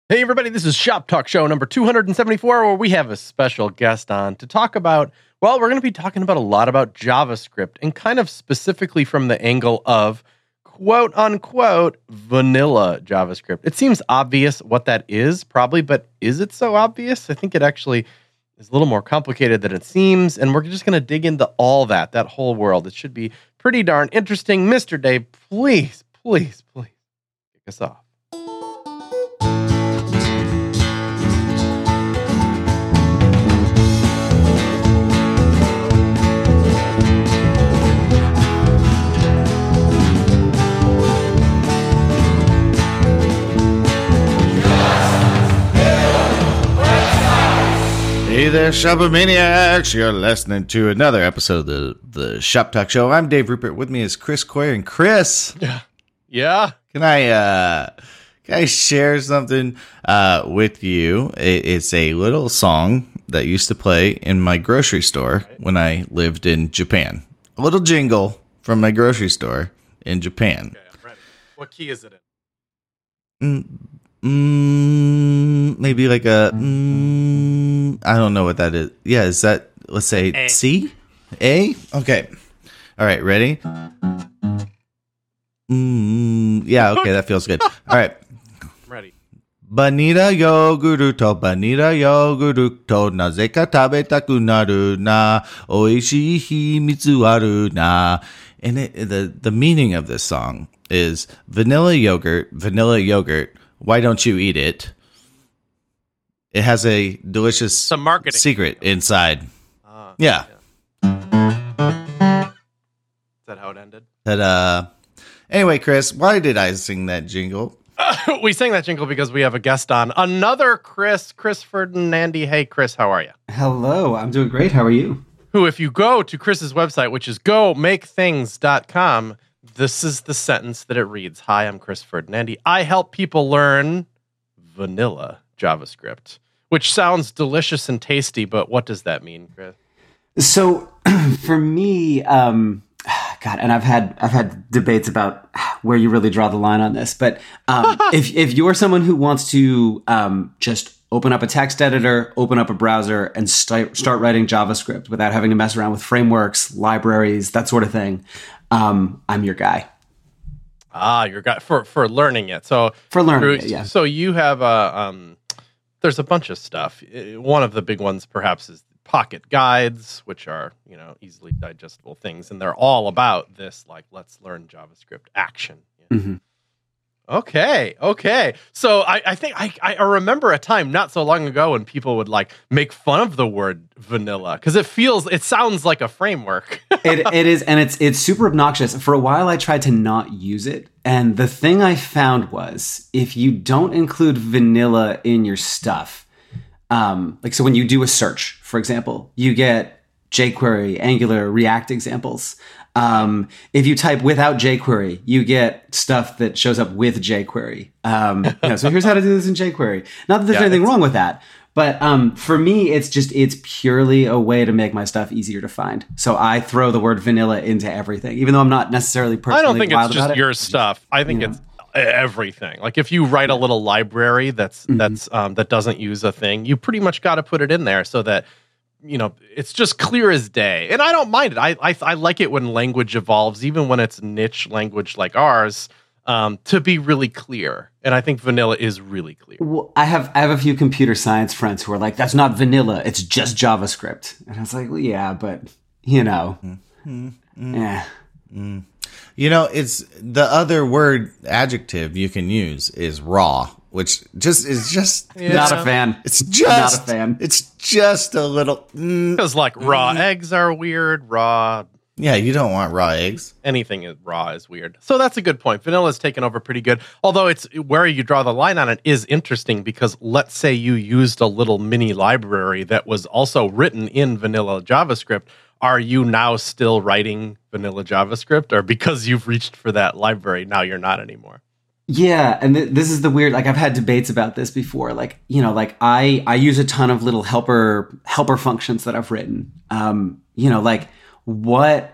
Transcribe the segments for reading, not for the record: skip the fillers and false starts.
Hey everybody, this is Shop Talk Show number 274, where we have a special guest on to talk about, well, we're going to be talking about a lot about JavaScript, and kind of specifically from the angle of quote unquote vanilla JavaScript. It seems obvious what that is, probably, but is it so obvious? I think it actually is a little more complicated than it seems, and we're just going to dig into all that whole world. It should be pretty darn interesting. Mr. Dave, please kick us off. Hey there, Shopomaniacs! You're listening to another episode of the Shop Talk Show. I'm Dave Rupert. With me is Chris Coyer. And Chris, Yeah. Can I share something with you? It's a little song that used to play in my grocery store when I lived in Japan. A little jingle from my grocery store in Japan. Okay, I'm ready. What key is it in? Maybe like a I don't know what that is. Yeah, is that, let's say A. C? A? Okay. All right, ready? Yeah, okay, that feels good. All right. I'm ready. Banira yoguruto, nazeka tabetaku naru na, oishii himitsu aru na. And the meaning of this song is vanilla yogurt, why don't you eat it? It has a delicious secret inside. Yeah. Is that how it ended? Anyway, Chris, why did I sing that jingle? We sang that jingle because we have a guest on. Another Chris Ferdinandi. Hey, Chris, how are you? Hello, I'm doing great. How are you? Who, if you go to Chris's website, which is gomakethings.com, this is the sentence that it reads. Hi, I'm Chris Ferdinandi. I help people learn vanilla JavaScript, which sounds delicious and tasty, but what does that mean, Chris? So for me, God, and I've had debates about where you really draw the line on this, but if you're someone who wants to just open up a text editor, open up a browser, and start writing JavaScript without having to mess around with frameworks, libraries, that sort of thing, I'm your guy. Your guy for learning it. So for learning it, yeah. So you have there's a bunch of stuff. One of the big ones, perhaps, is Pocket Guides, which are easily digestible things, and they're all about this, like, let's learn JavaScript action. Mm-hmm. Okay. So I think I remember a time not so long ago when people would like make fun of the word vanilla because it sounds like a framework. It is, and it's super obnoxious. For a while, I tried to not use it, and the thing I found was if you don't include vanilla in your stuff, so when you do a search, for example, you get jQuery, Angular, React examples. If you type without jQuery, you get stuff that shows up with jQuery. So here's how to do this in jQuery. Not that there's anything wrong with that, but for me, it's purely a way to make my stuff easier to find. So I throw the word vanilla into everything, even though I'm not necessarily personally. I don't think wild it's just about your stuff. I think it's everything. Like if you write a little library that doesn't use a thing, you pretty much got to put it in there so that it's just clear as day. And I don't mind it. I like it when language evolves, even when it's niche language like ours, to be really clear. And I think vanilla is really clear. Well, I have a few computer science friends who are like, that's not vanilla, it's just JavaScript. And I was like, well, yeah, but yeah. It's the other adjective you can use is raw, which is just not a fan. It's just not a fan. It's just a little because raw eggs are weird. Raw. Yeah, you don't want raw eggs. Anything raw is weird. So that's a good point. Vanilla's taken over pretty good. Although it's where you draw the line on it is interesting because let's say you used a little mini library that was also written in vanilla JavaScript. Are you now still writing vanilla JavaScript, or because you've reached for that library, now you're not anymore? Yeah, and this is the weird. Like I've had debates about this before. I use a ton of little helper functions that I've written. What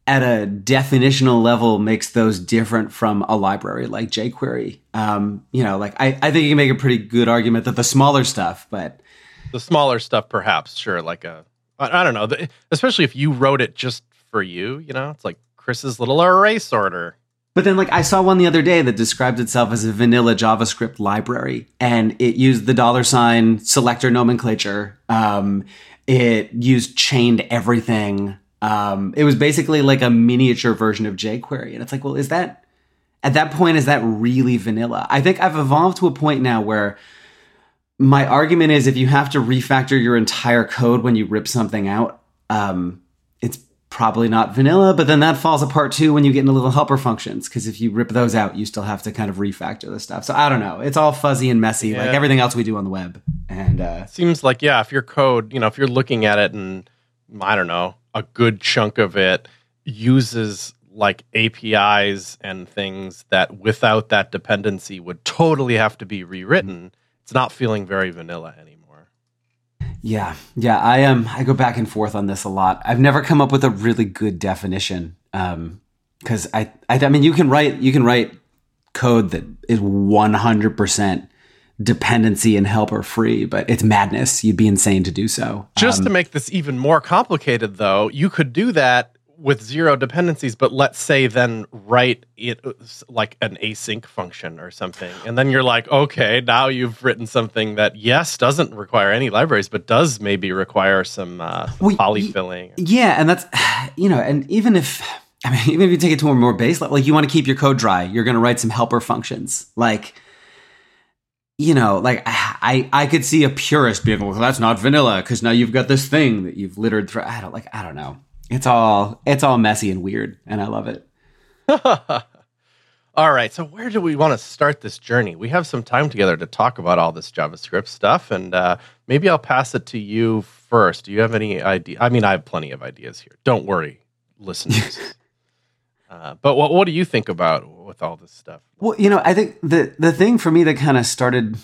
at a definitional level makes those different from a library like jQuery. Like I think you can make a pretty good argument that the smaller stuff, but the smaller stuff, perhaps, sure, like I don't know, especially if you wrote it just for you, it's like Chris's little array sorter. But then, like, I saw one the other day that described itself as a vanilla JavaScript library, and it used the $ selector nomenclature. It used chained everything. It was basically like a miniature version of jQuery. And it's like, well, at that point, is that really vanilla? I think I've evolved to a point now where my argument is if you have to refactor your entire code when you rip something out, it's probably not vanilla, but then that falls apart too when you get into little helper functions, because if you rip those out, you still have to kind of refactor the stuff. So I don't know. It's all fuzzy and messy, like everything else we do on the web. And it seems like, if your code, if you're looking at it and, I don't know, a good chunk of it uses like APIs and things that without that dependency would totally have to be rewritten, it's not feeling very vanilla anymore. Yeah. I go back and forth on this a lot. I've never come up with a really good definition. Because I mean, you can write code that is 100% dependency and helper free, but it's madness. You'd be insane to do so. Just to make this even more complicated, though, you could do that with zero dependencies, but let's say then write it like an async function or something. And then you're like, okay, now you've written something that, yes, doesn't require any libraries, but does maybe require some polyfilling. Yeah, and that's, and even if you take it to a more base level, like you want to keep your code dry, you're going to write some helper functions. Like, I could see a purist being, well, that's not vanilla because now you've got this thing that you've littered through. I don't know. It's all messy and weird, and I love it. All right, so where do we want to start this journey? We have some time together to talk about all this JavaScript stuff, and maybe I'll pass it to you first. Do you have any idea? I mean, I have plenty of ideas here. Don't worry, listeners. But what do you think about with all this stuff? Well, I think the thing for me that kind of started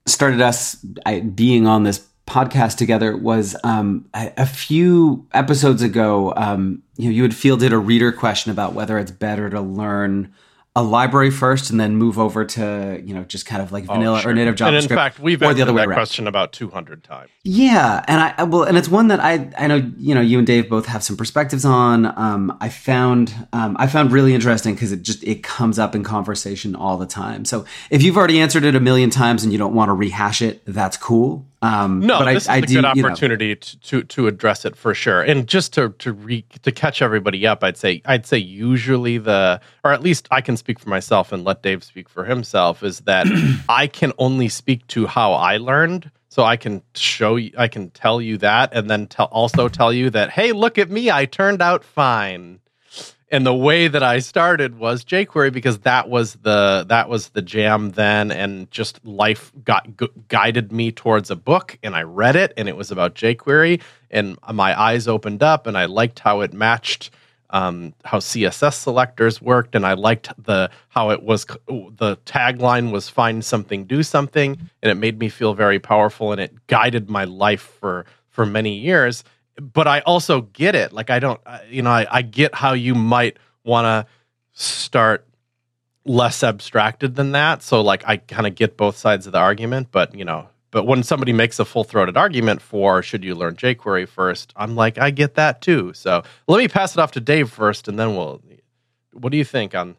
us being on this podcast together was a few episodes ago. You had fielded a reader question about whether it's better to learn a library first and then move over to just kind of like vanilla or native JavaScript. And in fact, we've answered that question about 200 times. Yeah, and it's one that I know you and Dave both have some perspectives on. I found really interesting because it comes up in conversation all the time. So if you've already answered it a million times and you don't want to rehash it, that's cool. This is a good opportunity to address it for sure. And just to catch everybody up, I'd say usually or at least I can speak for myself and let Dave speak for himself, is that I can only speak to how I learned. So I can tell you that, and then also tell you that, hey, look at me, I turned out fine. And the way that I started was jQuery, because that was the jam then, and just life guided me towards a book, and I read it, and it was about jQuery, and my eyes opened up, and I liked how it matched how CSS selectors worked, and I liked how it was. The tagline was "Find something, do something," and it made me feel very powerful, and it guided my life for many years. But I also get it. Like, I get how you might want to start less abstracted than that. So, like, I kind of get both sides of the argument. But when somebody makes a full-throated argument for should you learn jQuery first, I'm like, I get that too. So let me pass it off to Dave first, and then what do you think on?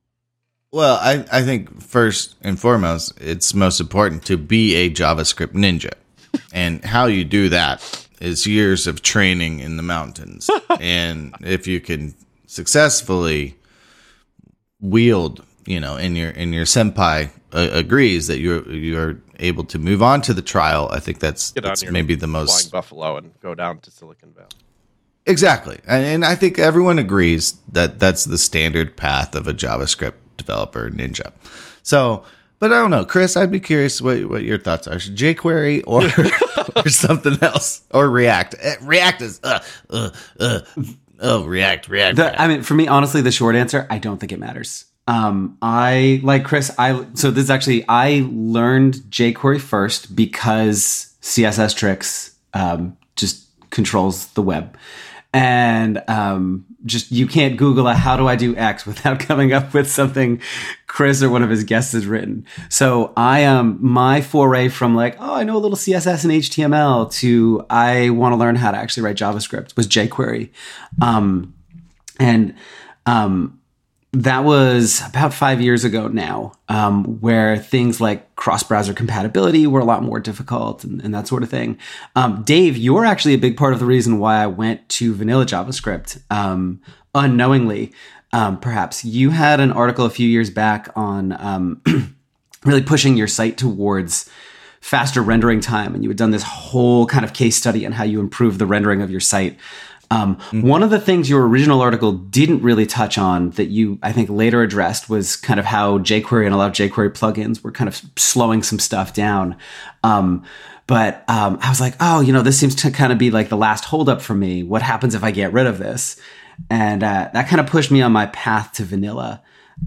Well, I think first and foremost, it's most important to be a JavaScript ninja. And how you do that is years of training in the mountains. And if you can successfully wield, and your senpai agrees that you're able to move on to the trial, I think that's maybe the most flying buffalo and go down to Silicon Valley. Exactly. And I think everyone agrees that that's the standard path of a JavaScript developer ninja. So, but I don't know, Chris, I'd be curious what your thoughts are. jQuery or something else, or React. React is React. I mean, for me, honestly, the short answer, I don't think it matters. I like Chris. I learned jQuery first because CSS Tricks just controls the web, And just you can't Google how do I do X without coming up with something Chris or one of his guests has written. So my foray from like, oh, I know a little CSS and HTML to I want to learn how to actually write JavaScript was jQuery. That was about 5 years ago now, where things like cross-browser compatibility were a lot more difficult and that sort of thing. Dave, you're actually a big part of the reason why I went to vanilla JavaScript, unknowingly. Perhaps you had an article a few years back on really pushing your site towards faster rendering time, and you had done this whole kind of case study on how you improve the rendering of your site. One of the things your original article didn't really touch on that you, I think, later addressed was kind of how jQuery and a lot of jQuery plugins were kind of slowing some stuff down. But I was like, oh, this seems to kind of be like the last holdup for me. What happens if I get rid of this? And that kind of pushed me on my path to vanilla.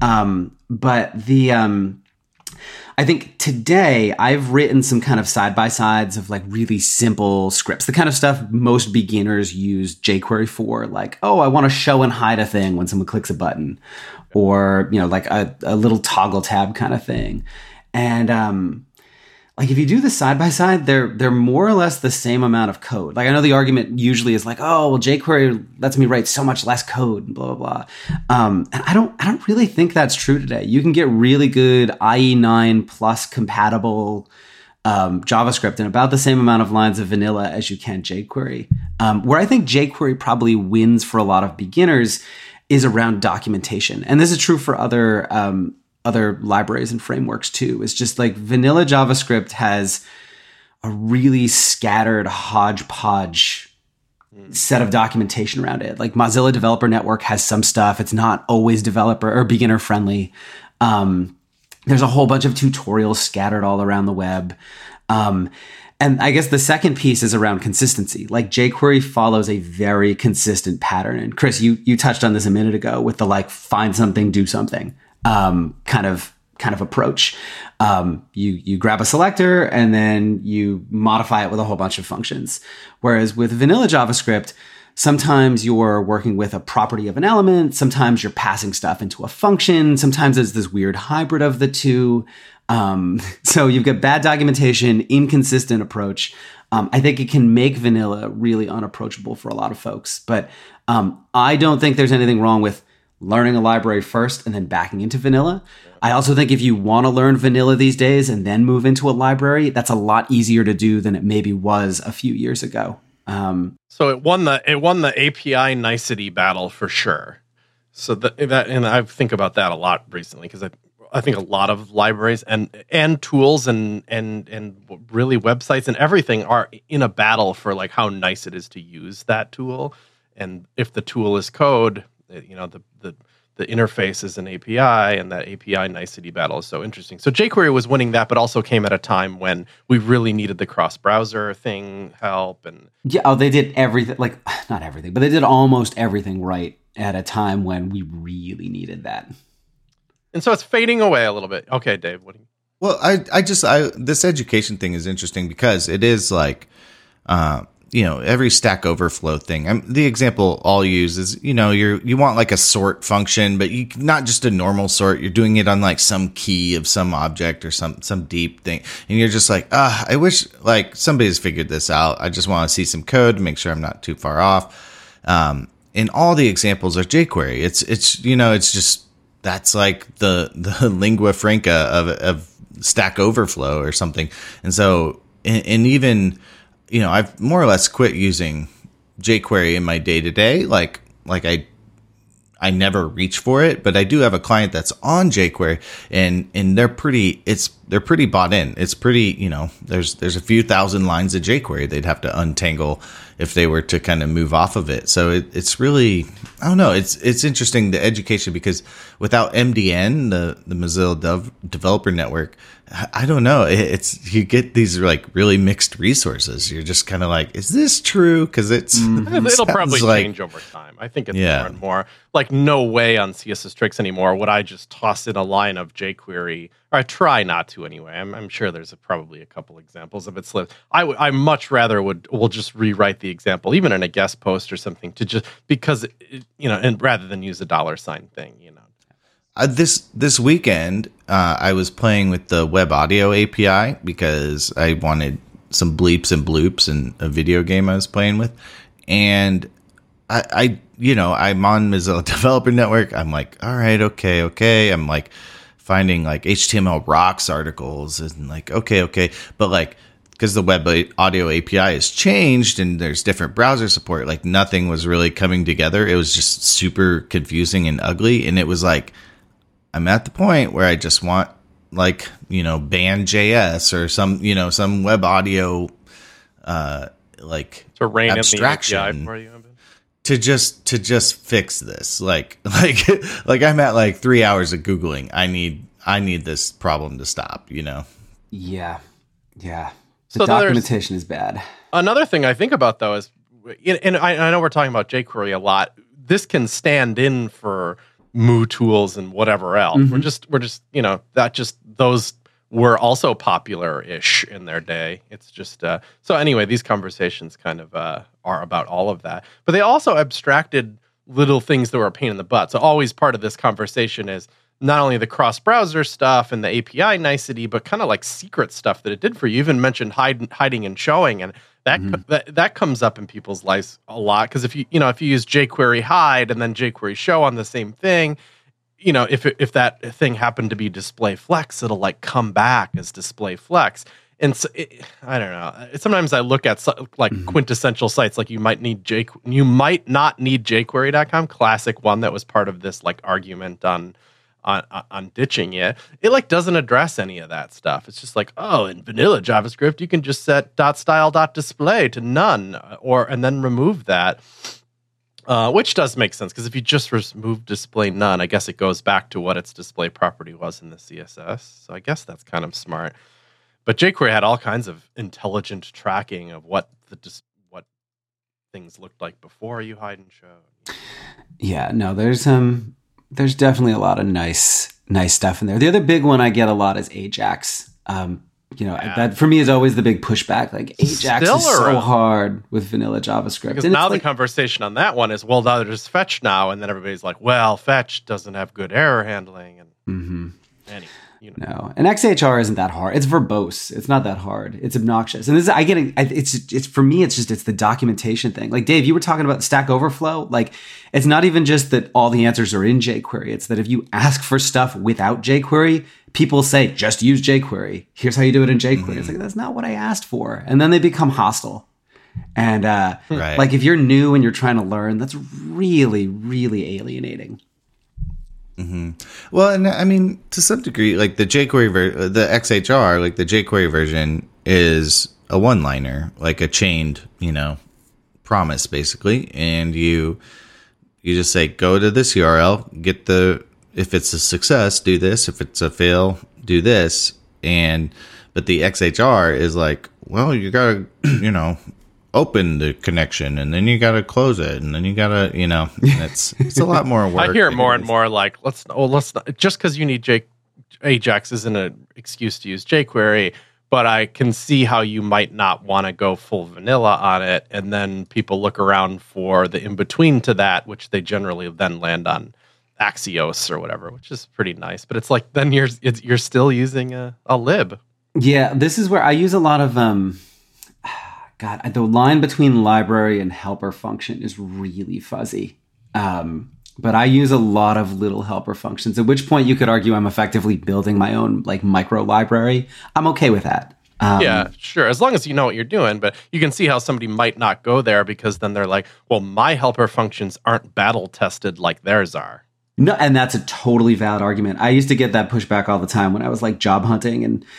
I think today I've written some kind of side-by-sides of like really simple scripts, the kind of stuff most beginners use jQuery for, like, oh, I want to show and hide a thing when someone clicks a button, or, like a little toggle tab kind of thing. And like if you do the side-by-side, they're more or less the same amount of code. Like I know the argument usually is like, oh, well, jQuery lets me write so much less code and blah, blah, blah. And I don't really think that's true today. You can get really good IE9 plus compatible JavaScript in about the same amount of lines of vanilla as you can jQuery. Where I think jQuery probably wins for a lot of beginners is around documentation. And this is true for other libraries and frameworks too. It's just like vanilla JavaScript has a really scattered hodgepodge set of documentation around it. Like Mozilla Developer Network has some stuff. It's not always developer or beginner friendly. There's a whole bunch of tutorials scattered all around the web. And I guess the second piece is around consistency. Like jQuery follows a very consistent pattern. And Chris, you touched on this a minute ago with the like find something, do something kind of approach. You grab a selector and then you modify it with a whole bunch of functions. Whereas with vanilla JavaScript, sometimes you're working with a property of an element. Sometimes you're passing stuff into a function. Sometimes it's this weird hybrid of the two. So you've got bad documentation, inconsistent approach. I think it can make vanilla really unapproachable for a lot of folks. But I don't think there's anything wrong with learning a library first and then backing into vanilla. I also think if you want to learn vanilla these days and then move into a library, that's a lot easier to do than it maybe was a few years ago. So it won the API nicety battle for sure. So that and I think about that a lot recently because I think a lot of libraries and tools and really websites and everything are in a battle for like how nice it is to use that tool. And if the tool is code, the interface is an API, and that API nicety battle is so interesting. So jQuery was winning that, but also came at a time when we really needed the cross-browser thing help. And they did everything, like not everything, but they did almost everything right at a time when we really needed that. And so it's fading away a little bit. Okay, Dave, what do you? Well, I this education thing is interesting because it is like, every Stack Overflow thing. The example I'll use is, you want like a sort function, but not just a normal sort. You're doing it on like some key of some object or some deep thing. And you're just like, I wish like somebody's figured this out. I just want to see some code to make sure I'm not too far off. And all the examples are jQuery. It's just, that's like the lingua franca of Stack Overflow or something. And so, and even, I've more or less quit using jQuery in my day-to-day. Like I never reach for it, but I do have a client that's on jQuery and they're pretty bought in. It's pretty, there's a few thousand lines of jQuery they'd have to untangle if they were to kind of move off of it. So it's really, I don't know. It's interesting, the education, because without MDN, the Mozilla Developer Network, I don't know. It's you get these like really mixed resources. You're just kind of like, is this true? Because it'll probably change over time. I think it's more and more like no way on CSS Tricks anymore would I just toss in a line of jQuery, or I try not to anyway. I'm sure there's probably a couple examples of it slipped. I much rather will just rewrite the example, even in a guest post or something, to just because and rather than use a $sign thing. This weekend, I was playing with the web audio API because I wanted some bleeps and bloops in a video game I was playing with, and I'm on Mozilla Developer Network. I'm like, all right, okay. I'm like finding like HTML rocks articles and like, okay, but like because the web audio API has changed and there's different browser support, like nothing was really coming together. It was just super confusing and ugly, and it was like, I'm at the point where I just want like, Band.js or some web audio like to rein abstraction in the API for you. to just fix this. Like I'm at like 3 hours of Googling. I need this problem to stop, Yeah. The documentation is bad. Another thing I think about though is, and I know we're talking about jQuery a lot. This can stand in for Moo tools and whatever else. Mm-hmm. We're just those were also popular-ish in their day. It's just so anyway, these conversations kind of are about all of that. But they also abstracted little things that were a pain in the butt. So always part of this conversation is not only the cross-browser stuff and the API nicety, but kind of like secret stuff that it did for you. You even mentioned hiding and showing, and that comes up in people's lives a lot, because if you use jQuery hide and then jQuery show on the same thing, if that thing happened to be display flex, it'll like come back as display flex. And so I don't know. Sometimes I look at quintessential sites like you might not need jQuery.com, classic one that was part of this like argument on ditching it. It like doesn't address any of that stuff. It's just like, oh, in vanilla JavaScript you can just set .style.display to none, and then remove that, which does make sense, because if you just remove display none, I guess it goes back to what its display property was in the CSS. So I guess that's kind of smart. But jQuery had all kinds of intelligent tracking of what things looked like before you hide and show. Yeah, no, there's definitely a lot of nice stuff in there. The other big one I get a lot is Ajax. That for me is always the big pushback. Like Ajax is so hard with vanilla JavaScript. Because now the conversation on that one is, well, now there's Fetch now, and then everybody's like, well, Fetch doesn't have good error handling, and anyway. No, and XHR isn't that hard. It's verbose. It's not that hard. It's obnoxious. And it's for me, it's the documentation thing. Like Dave, you were talking about Stack Overflow. Like it's not even just that all the answers are in jQuery. It's that if you ask for stuff without jQuery, people say, just use jQuery. Here's how you do it in jQuery. It's like, that's not what I asked for. And then they become hostile. And like if you're new and you're trying to learn, that's really, really alienating. Well, and I mean, to some degree, like the jQuery, the XHR, like the jQuery version is a one-liner, like a chained, promise basically. And you just say, go to this URL, if it's a success, do this. If it's a fail, do this. But the XHR is like, well, you gotta, open the connection, and then you got to close it, and then you got to, it's a lot more work. I hear more and more like, let's not, just because you need Ajax isn't an excuse to use jQuery, but I can see how you might not want to go full vanilla on it, and then people look around for the in-between to that, which they generally then land on Axios or whatever, which is pretty nice. But it's like, then you're still using a lib. Yeah, this is where I use a lot of... the line between library and helper function is really fuzzy. But I use a lot of little helper functions, at which point you could argue I'm effectively building my own like micro library. I'm okay with that. Yeah, sure. As long as you know what you're doing, but you can see how somebody might not go there because then they're like, well, my helper functions aren't battle tested like theirs are. No, and that's a totally valid argument. I used to get that pushback all the time when I was like job hunting, and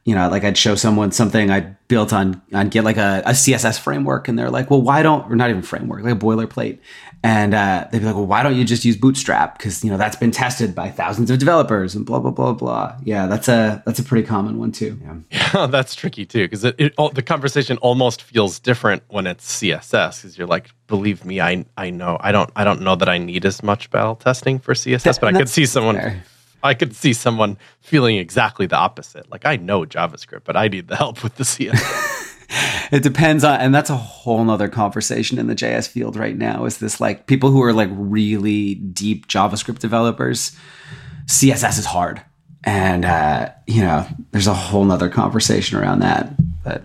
like I'd show someone something I built on get like a CSS framework, and they're like, well, why don't, or not even framework, like a boilerplate. And they'd be like, well, why don't you just use Bootstrap? Because, that's been tested by thousands of developers and blah, blah, blah, blah. Yeah, that's a pretty common one too. Yeah, that's tricky too, because the conversation almost feels different when it's CSS, because you're like, believe me, I know. I don't know that I need as much battle testing for CSS, but I could see someone feeling exactly the opposite. Like, I know JavaScript, but I need the help with the CSS. It depends on, and that's a whole nother conversation in the JS field right now, is this like people who are like really deep JavaScript developers, CSS is hard. And, there's a whole nother conversation around that. But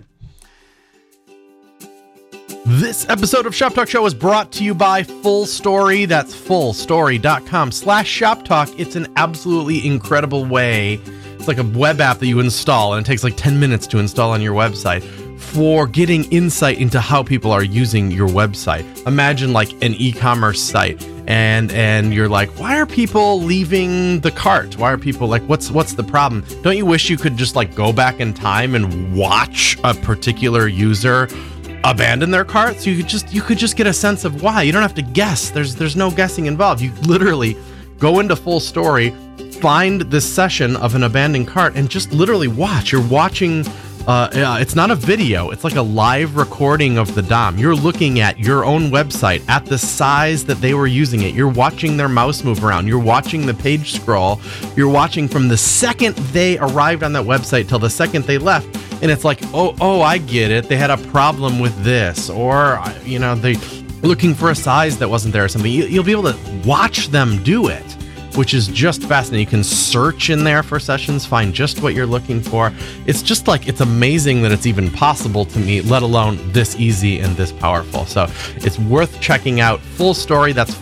this episode of Shop Talk Show is brought to you by FullStory. That's fullstory.com/shoptalk. It's an absolutely incredible way. It's like a web app that you install, and it takes like 10 minutes to install on your website for getting insight into how people are using your website. Imagine like an e-commerce site, and you're like, why are people leaving the cart? Why are people like, what's the problem? Don't you wish you could just like go back in time and watch a particular user abandon their cart? So you could just get a sense of why. You don't have to guess. There's no guessing involved. You literally go into FullStory, find this session of an abandoned cart, and just literally watch. You're watching. It's not a video. It's like a live recording of the DOM. You're looking at your own website at the size that they were using it. You're watching their mouse move around. You're watching the page scroll. You're watching from the second they arrived on that website till the second they left. And it's like, oh, I get it. They had a problem with this, or, they looking for a size that wasn't there or something. You'll be able to watch them do it, which is just fascinating. You can search in there for sessions, find just what you're looking for. It's just like, it's amazing that it's even possible to me, let alone this easy and this powerful. So it's worth checking out. FullStory, that's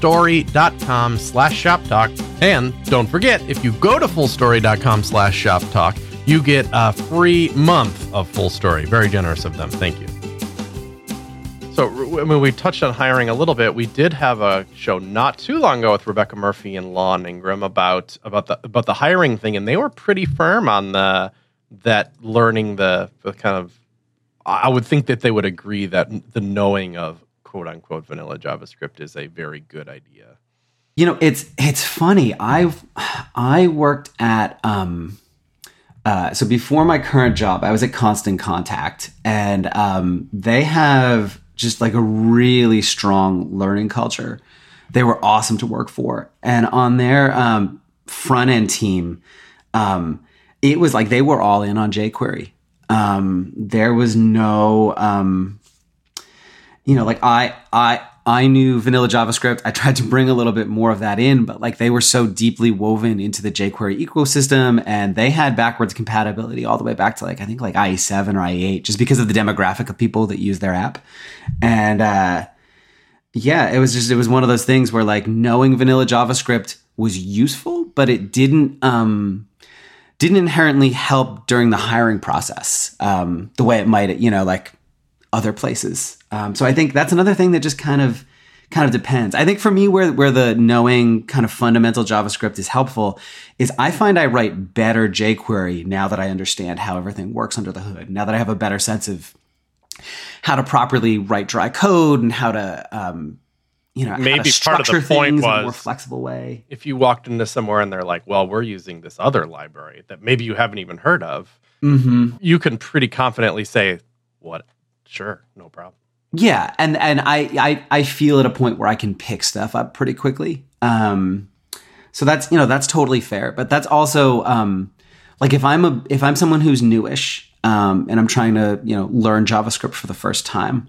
fullstory.com/shoptalk. And don't forget, if you go to fullstory.com/shoptalk, you get a free month of FullStory. Very generous of them. Thank you. So, we touched on hiring a little bit. We did have a show not too long ago with Rebecca Murphy and Lon Ingram about the hiring thing, and they were pretty firm on that learning the kind of. I would think that they would agree that the knowing of quote unquote vanilla JavaScript is a very good idea. It's funny. I worked at so before my current job, I was at Constant Contact, and they have just like a really strong learning culture. They were awesome to work for. And on their front end team, it was like they were all in on jQuery. There was no, like I knew vanilla JavaScript. I tried to bring a little bit more of that in, but like they were so deeply woven into the jQuery ecosystem, and they had backwards compatibility all the way back to like, I think like IE7 or IE8, just because of the demographic of people that use their app. And it was one of those things where like knowing vanilla JavaScript was useful, but it didn't inherently help during the hiring process the way it might, like other places. So I think that's another thing that just kind of depends. I think for me, where the knowing kind of fundamental JavaScript is helpful is I find I write better jQuery now that I understand how everything works under the hood. Now that I have a better sense of how to properly write dry code and how to, maybe part of the point was in a more flexible way. If you walked into somewhere and they're like, well, we're using this other library that maybe you haven't even heard of, you can pretty confidently say, what? Sure, no problem. Yeah, and I feel at a point where I can pick stuff up pretty quickly. So that's totally fair. But that's also like if I'm someone who's newish and I'm trying to learn JavaScript for the first time,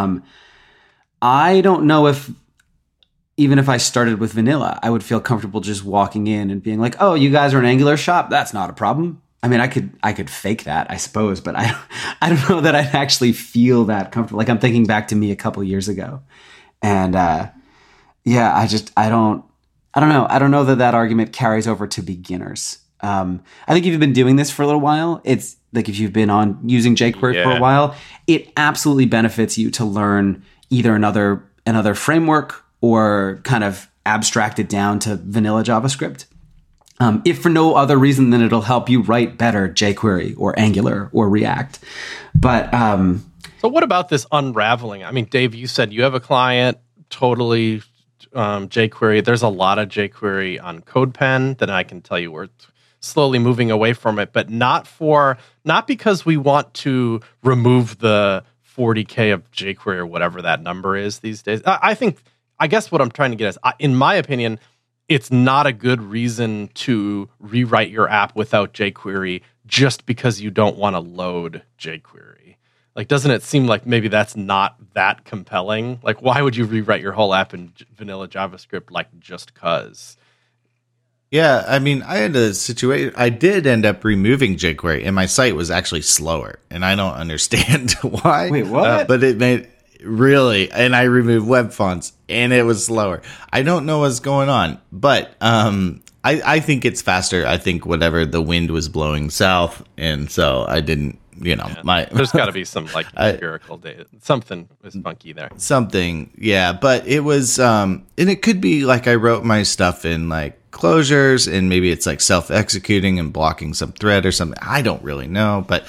I don't know if even if I started with vanilla, I would feel comfortable just walking in and being like, "Oh, you guys are an Angular shop? That's not a problem." I mean, I could fake that, I suppose, but I don't know that I'd actually feel that comfortable. Like I'm thinking back to me a couple years ago, and I don't know. I don't know that argument carries over to beginners. I think if you've been doing this for a little while, it's like if you've been on using jQuery for a while, it absolutely benefits you to learn either another framework or kind of abstract it down to vanilla JavaScript. if for no other reason than it'll help you write better jQuery or Angular or React. But so what about this unraveling? I mean, Dave, you said you have a client totally jQuery. There's a lot of jQuery on CodePen that I can tell you we're slowly moving away from it, but not because we want to remove the 40K of jQuery or whatever that number is these days. I guess what I'm trying to get is, in my opinion, it's not a good reason to rewrite your app without jQuery just because you don't want to load jQuery. Like, doesn't it seem like maybe that's not that compelling? Like, why would you rewrite your whole app in vanilla JavaScript, like, just cause? Yeah, I mean, I had a situation. I did end up removing jQuery, and my site was actually slower, and I don't understand why. Wait, what? But it made really, and I removed web fonts, and it was slower. I don't know what's going on, but I think it's faster. I think whatever, the wind was blowing south, and so I didn't. There's got to be some like empirical data. Something was funky there. Something, yeah. But it was, and it could be like I wrote my stuff in like closures, and maybe it's like self-executing and blocking some thread or something. I don't really know, but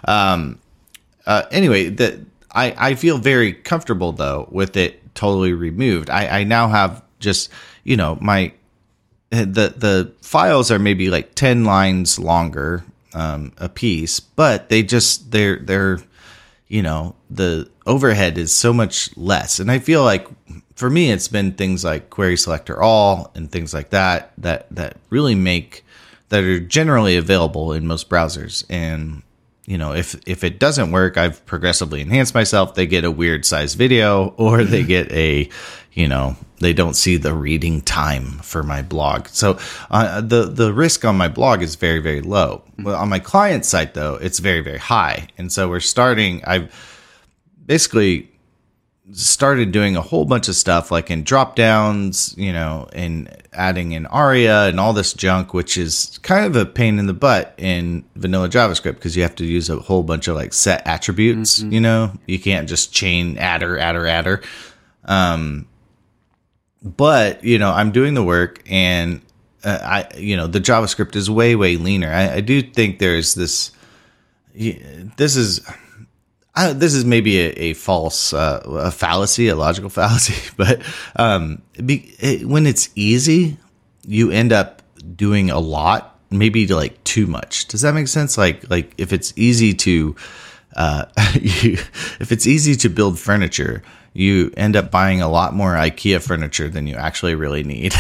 anyway, I feel very comfortable though with it totally removed. I now have just the files are maybe like 10 lines longer. A piece, but they're the overhead is so much less. And I feel like for me, it's been things like Query Selector All and things like that really that are generally available in most browsers. And, if it doesn't work, I've progressively enhanced myself. They get a weird size video, or they get they don't see the reading time for my blog. So the risk on my blog is very, very low. Well, on my client site, though, it's very, very high. And so I've basically started doing a whole bunch of stuff like in drop downs, and adding in ARIA and all this junk, which is kind of a pain in the butt in vanilla JavaScript because you have to use a whole bunch of like set attributes. You can't just chain adder. But, I'm doing the work, and the JavaScript is way, way leaner. I do think there's this is maybe a false, a fallacy, a logical fallacy, but when it's easy, you end up doing a lot, maybe like too much. Does that make sense? Like if it's easy to, if it's easy to build furniture, you end up buying a lot more IKEA furniture than you actually really need.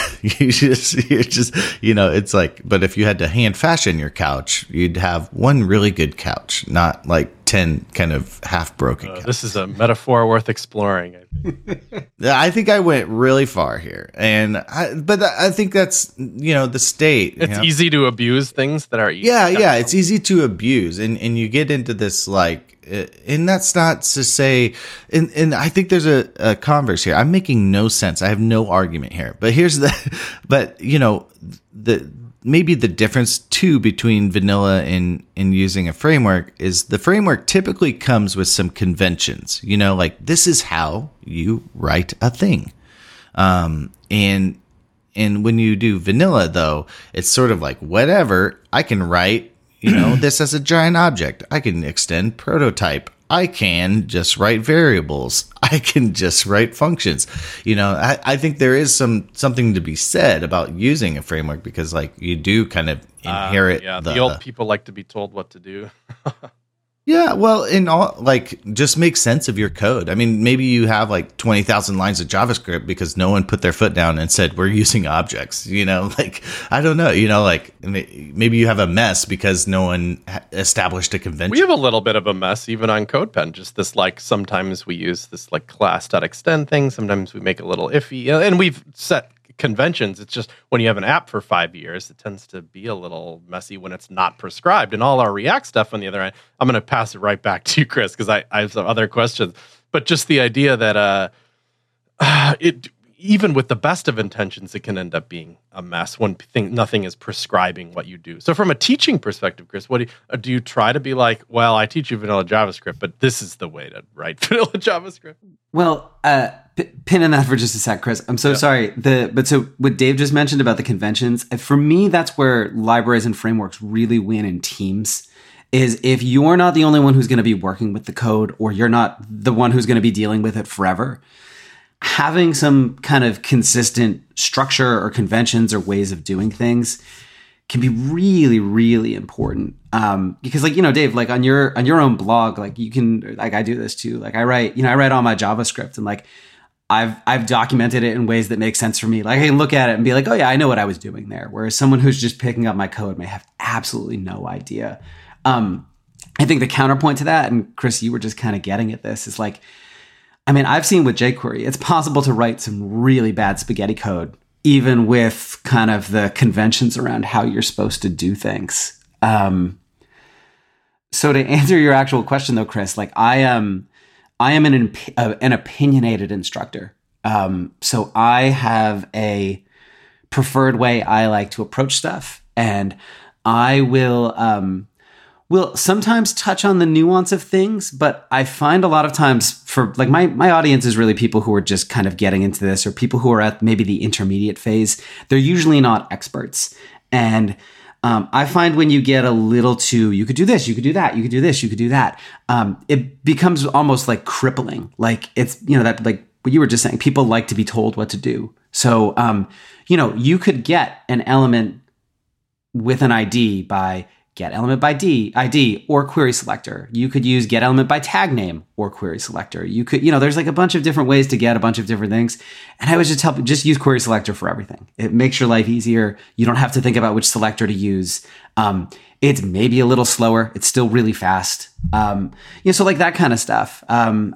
It's like, but if you had to hand fashion your couch, you'd have one really good couch, not like 10 kind of half broken couches. This is a metaphor worth exploring. I think I went really far here, but I think that's the state. It's easy to abuse things that are easy. Yeah, it's easy to abuse, and you get into this like. And that's not to say, and I think there's a converse here. I'm making no sense. I have no argument here. But maybe the difference too between vanilla and using a framework is the framework typically comes with some conventions. Like this is how you write a thing. And when you do vanilla though, it's sort of like whatever I can write. This as a giant object. I can extend prototype. I can just write variables. I can just write functions. I think there is something to be said about using a framework because like you do kind of inherit. The old people like to be told what to do. Yeah, well, in all, like, just make sense of your code. I mean, maybe you have like 20,000 lines of JavaScript because no one put their foot down and said, we're using objects, like, I don't know, like maybe you have a mess because no one established a convention. We have a little bit of a mess even on CodePen, just this, like, sometimes we use this like class.extend thing. Sometimes we make a little iffy, and we've set conventions. It's just when you have an app for 5 years, it tends to be a little messy when it's not prescribed. And all our React stuff on the other end, I'm going to pass it right back to you, Chris, because I have some other questions. But just the idea that it, even with the best of intentions, it can end up being a mess when nothing is prescribing what you do. So from a teaching perspective, Chris, what do you try to be like, well, I teach you vanilla JavaScript, but this is the way to write vanilla JavaScript? Well, pin in that for just a sec, Chris. I'm so sorry. But so what Dave just mentioned about the conventions, for me, that's where libraries and frameworks really win in teams. Is if you're not the only one who's going to be working with the code, or you're not the one who's going to be dealing with it forever, having some kind of consistent structure or conventions or ways of doing things can be really, really important. Because like, Dave, like on your own blog, like you can, like I do this too. Like I write all my JavaScript, and like I've documented it in ways that make sense for me. Like I can look at it and be like, oh yeah, I know what I was doing there. Whereas someone who's just picking up my code may have absolutely no idea. I think the counterpoint to that, and Chris, you were just kind of getting at this, is like, I mean, I've seen with jQuery, it's possible to write some really bad spaghetti code, even with kind of the conventions around how you're supposed to do things. So to answer your actual question though, Chris, like I am an opinionated instructor. So I have a preferred way I like to approach stuff, and I will sometimes touch on the nuance of things, but I find a lot of times for like my audience is really people who are just kind of getting into this, or people who are at maybe the intermediate phase. They're usually not experts. And I find when you get a little too, you could do this, you could do that, you could do this, you could do that, it becomes almost like crippling. Like it's, that like what you were just saying, people like to be told what to do. So, you could get an element with an ID by get element by ID or query selector. You could use get element by tag name or query selector. You could, there's like a bunch of different ways to get a bunch of different things. And I would just use query selector for everything. It makes your life easier. You don't have to think about which selector to use. It's maybe a little slower. It's still really fast. So like that kind of stuff. I'm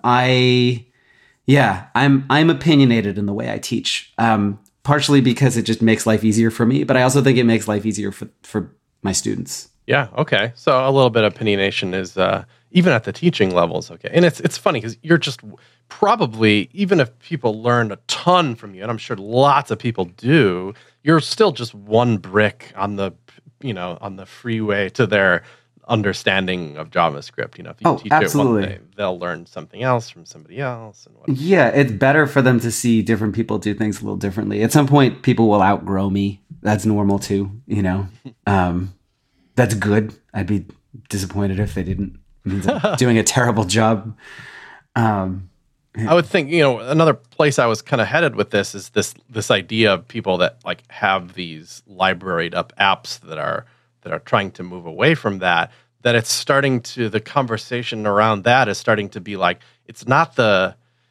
opinionated in the way I teach. Partially because it just makes life easier for me, but I also think it makes life easier for my students. Yeah. Okay. So a little bit of opinionation is even at the teaching levels. Okay. And it's funny because you're just probably, even if people learn a ton from you, and I'm sure lots of people do, you're still just one brick on the freeway to their understanding of JavaScript. If you teach absolutely. it one day, they'll learn something else from somebody else. And whatnot. Yeah. It's better for them to see different people do things a little differently. At some point, people will outgrow me. That's normal too, That's good. I'd be disappointed if they didn't. It means I'm doing a terrible job. I would think, another place I was kind of headed with this is this idea of people that like have these libraried up apps that are trying to move away from that it's starting to, the conversation around that is starting to be like, it's not the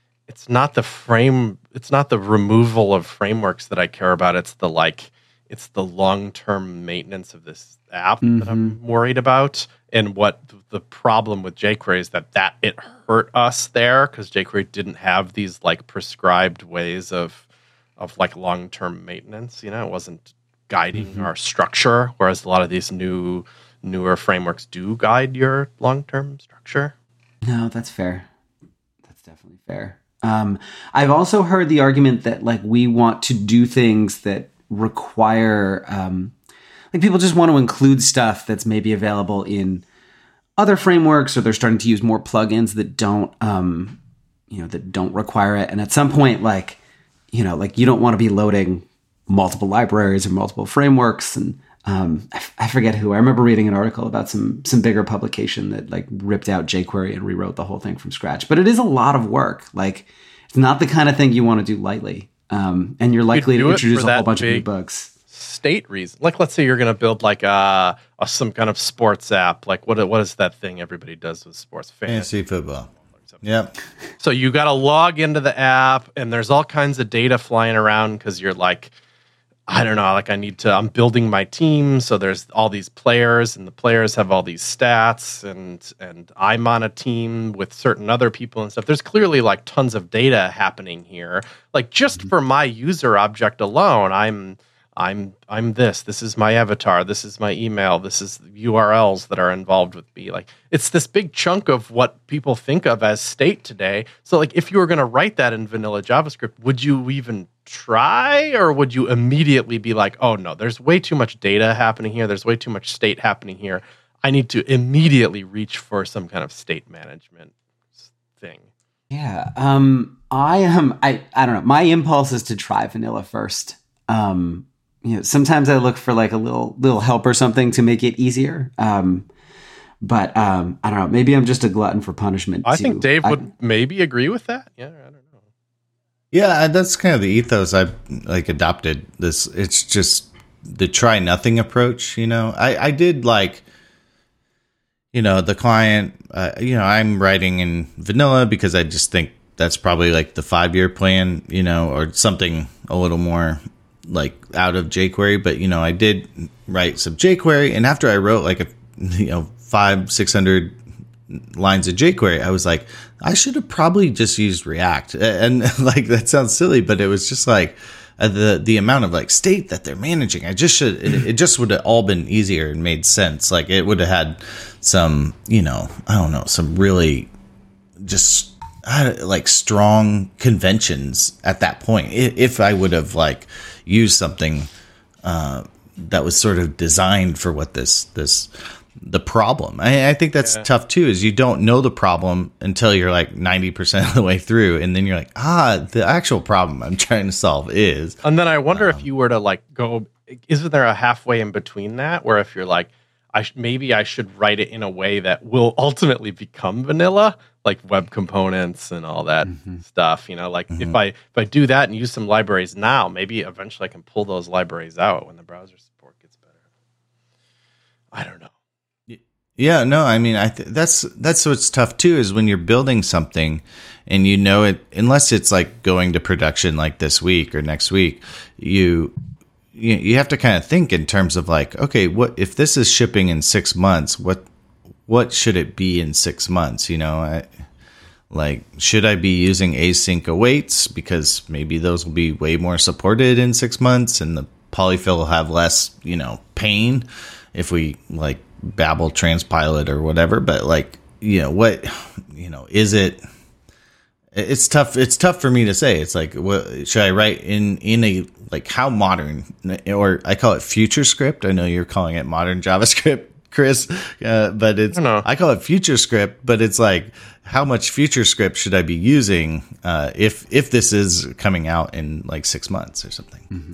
removal of frameworks that I care about. It's the long-term maintenance of this app that I'm worried about. And what the problem with jQuery is that it hurt us there because jQuery didn't have these like prescribed ways of like long-term maintenance. It wasn't guiding our structure, whereas a lot of these newer frameworks do guide your long-term structure. No, that's fair. That's definitely fair. I've also heard the argument that like we want to do things that require like people just want to include stuff that's maybe available in other frameworks, or they're starting to use more plugins that don't require it. And at some point, like you don't want to be loading multiple libraries or multiple frameworks. And I forget who. I remember reading an article about some bigger publication that like ripped out jQuery and rewrote the whole thing from scratch. But it is a lot of work. Like it's not the kind of thing you want to do lightly. And you're likely to introduce a whole bunch of new bugs. State reason, like let's say you're going to build like some kind of sports app. Like what is that thing everybody does with sports? Fantasy football. Yep. So you got to log into the app, and there's all kinds of data flying around because you're like, I don't know, like I'm building my team, so there's all these players, and the players have all these stats, and I'm on a team with certain other people and stuff. There's clearly like tons of data happening here. Like just for my user object alone, I'm this. This is my avatar. This is my email. This is URLs that are involved with me. Like it's this big chunk of what people think of as state today. So like if you were going to write that in vanilla JavaScript, would you even try, or would you immediately be like, oh no, there's way too much data happening here. There's way too much state happening here. I need to immediately reach for some kind of state management thing. Yeah. I don't know. My impulse is to try vanilla first. Sometimes I look for like a little help or something to make it easier. But I don't know. Maybe I'm just a glutton for punishment. I think Dave would maybe agree with that. Yeah, I don't know. Yeah, that's kind of the ethos I've like adopted. This, it's just the try nothing approach. I did like, the client. I'm writing in vanilla because I just think that's probably like the 5-year plan. Or something a little more like out of jQuery. But I did write some jQuery, and after I wrote like 500-600 lines of jQuery, I was like, I should have probably just used React. And like, that sounds silly, but it was just like the amount of like state that they're managing. It just would have all been easier and made sense. Like, it would have had some, I don't know, some really just like strong conventions at that point. If I would have like used something that was sort of designed for what the problem. I think that's tough too, is you don't know the problem until you're like 90% of the way through. And then you're like, the actual problem I'm trying to solve is. And then I wonder if you were to like go, isn't there a halfway in between that where if you're like, maybe I should write it in a way that will ultimately become vanilla, like web components and all that stuff, if I do that and use some libraries now, maybe eventually I can pull those libraries out when the browser support gets better. I don't know. Yeah, no, I mean, that's what's tough too, is when you're building something and it, unless it's like going to production like this week or next week, you have to kind of think in terms of like, okay, what if this is shipping in 6 months? What should it be in 6 months? Like, should I be using async awaits because maybe those will be way more supported in 6 months, and the polyfill will have less, pain if we like Babel transpilot or whatever. But like, is it? It's tough. It's tough for me to say. It's like, what should I write in a, like, how modern, or I call it future script. I know you're calling it modern JavaScript, Chris, but I call it future script. But it's like, how much future script should I be using if this is coming out in like 6 months or something? Mm-hmm.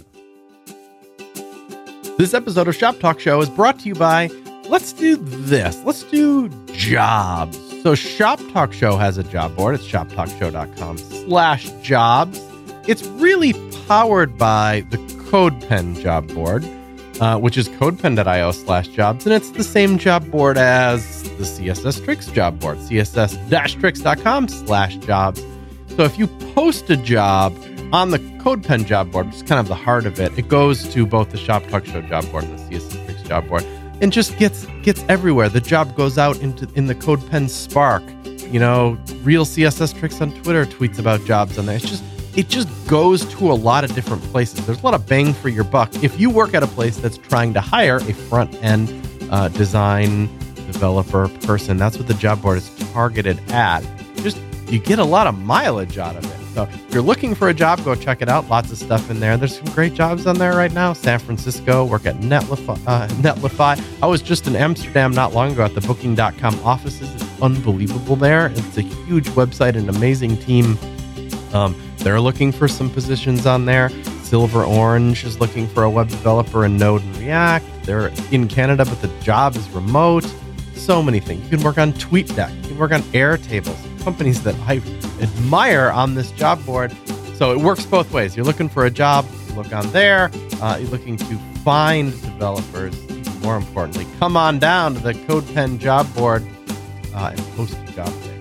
This episode of Shop Talk Show is brought to you by, let's do this. Let's do jobs. So Shop Talk Show has a job board. It's shoptalkshow.com/jobs. It's really powered by the CodePen job board, which is codepen.io/jobs. And it's the same job board as the CSS Tricks job board, css-tricks.com/jobs. So if you post a job on the CodePen job board, which is kind of the heart of it, it goes to both the Shop Talk Show job board and the CSS Tricks job board, and just gets everywhere. The job goes out in the CodePen Spark. Real CSS Tricks on Twitter tweets about jobs on there. It just goes to a lot of different places. There's a lot of bang for your buck. If you work at a place that's trying to hire a front-end design developer person, that's what the job board is targeted at. You get a lot of mileage out of it. So if you're looking for a job, go check it out. Lots of stuff in there. There's some great jobs on there right now. San Francisco, work at Netlify. I was just in Amsterdam not long ago at the Booking.com offices. It's unbelievable there. It's a huge website, an amazing team. They're looking for some positions on there. Silver Orange is looking for a web developer in Node and React. They're in Canada, but the job is remote. So many things. You can work on TweetDeck. You can work on Airtable. Companies that I admire on this job board. So it works both ways. You're looking for a job, you look on there. You're looking to find developers. More importantly, come on down to the CodePen job board and post a job there.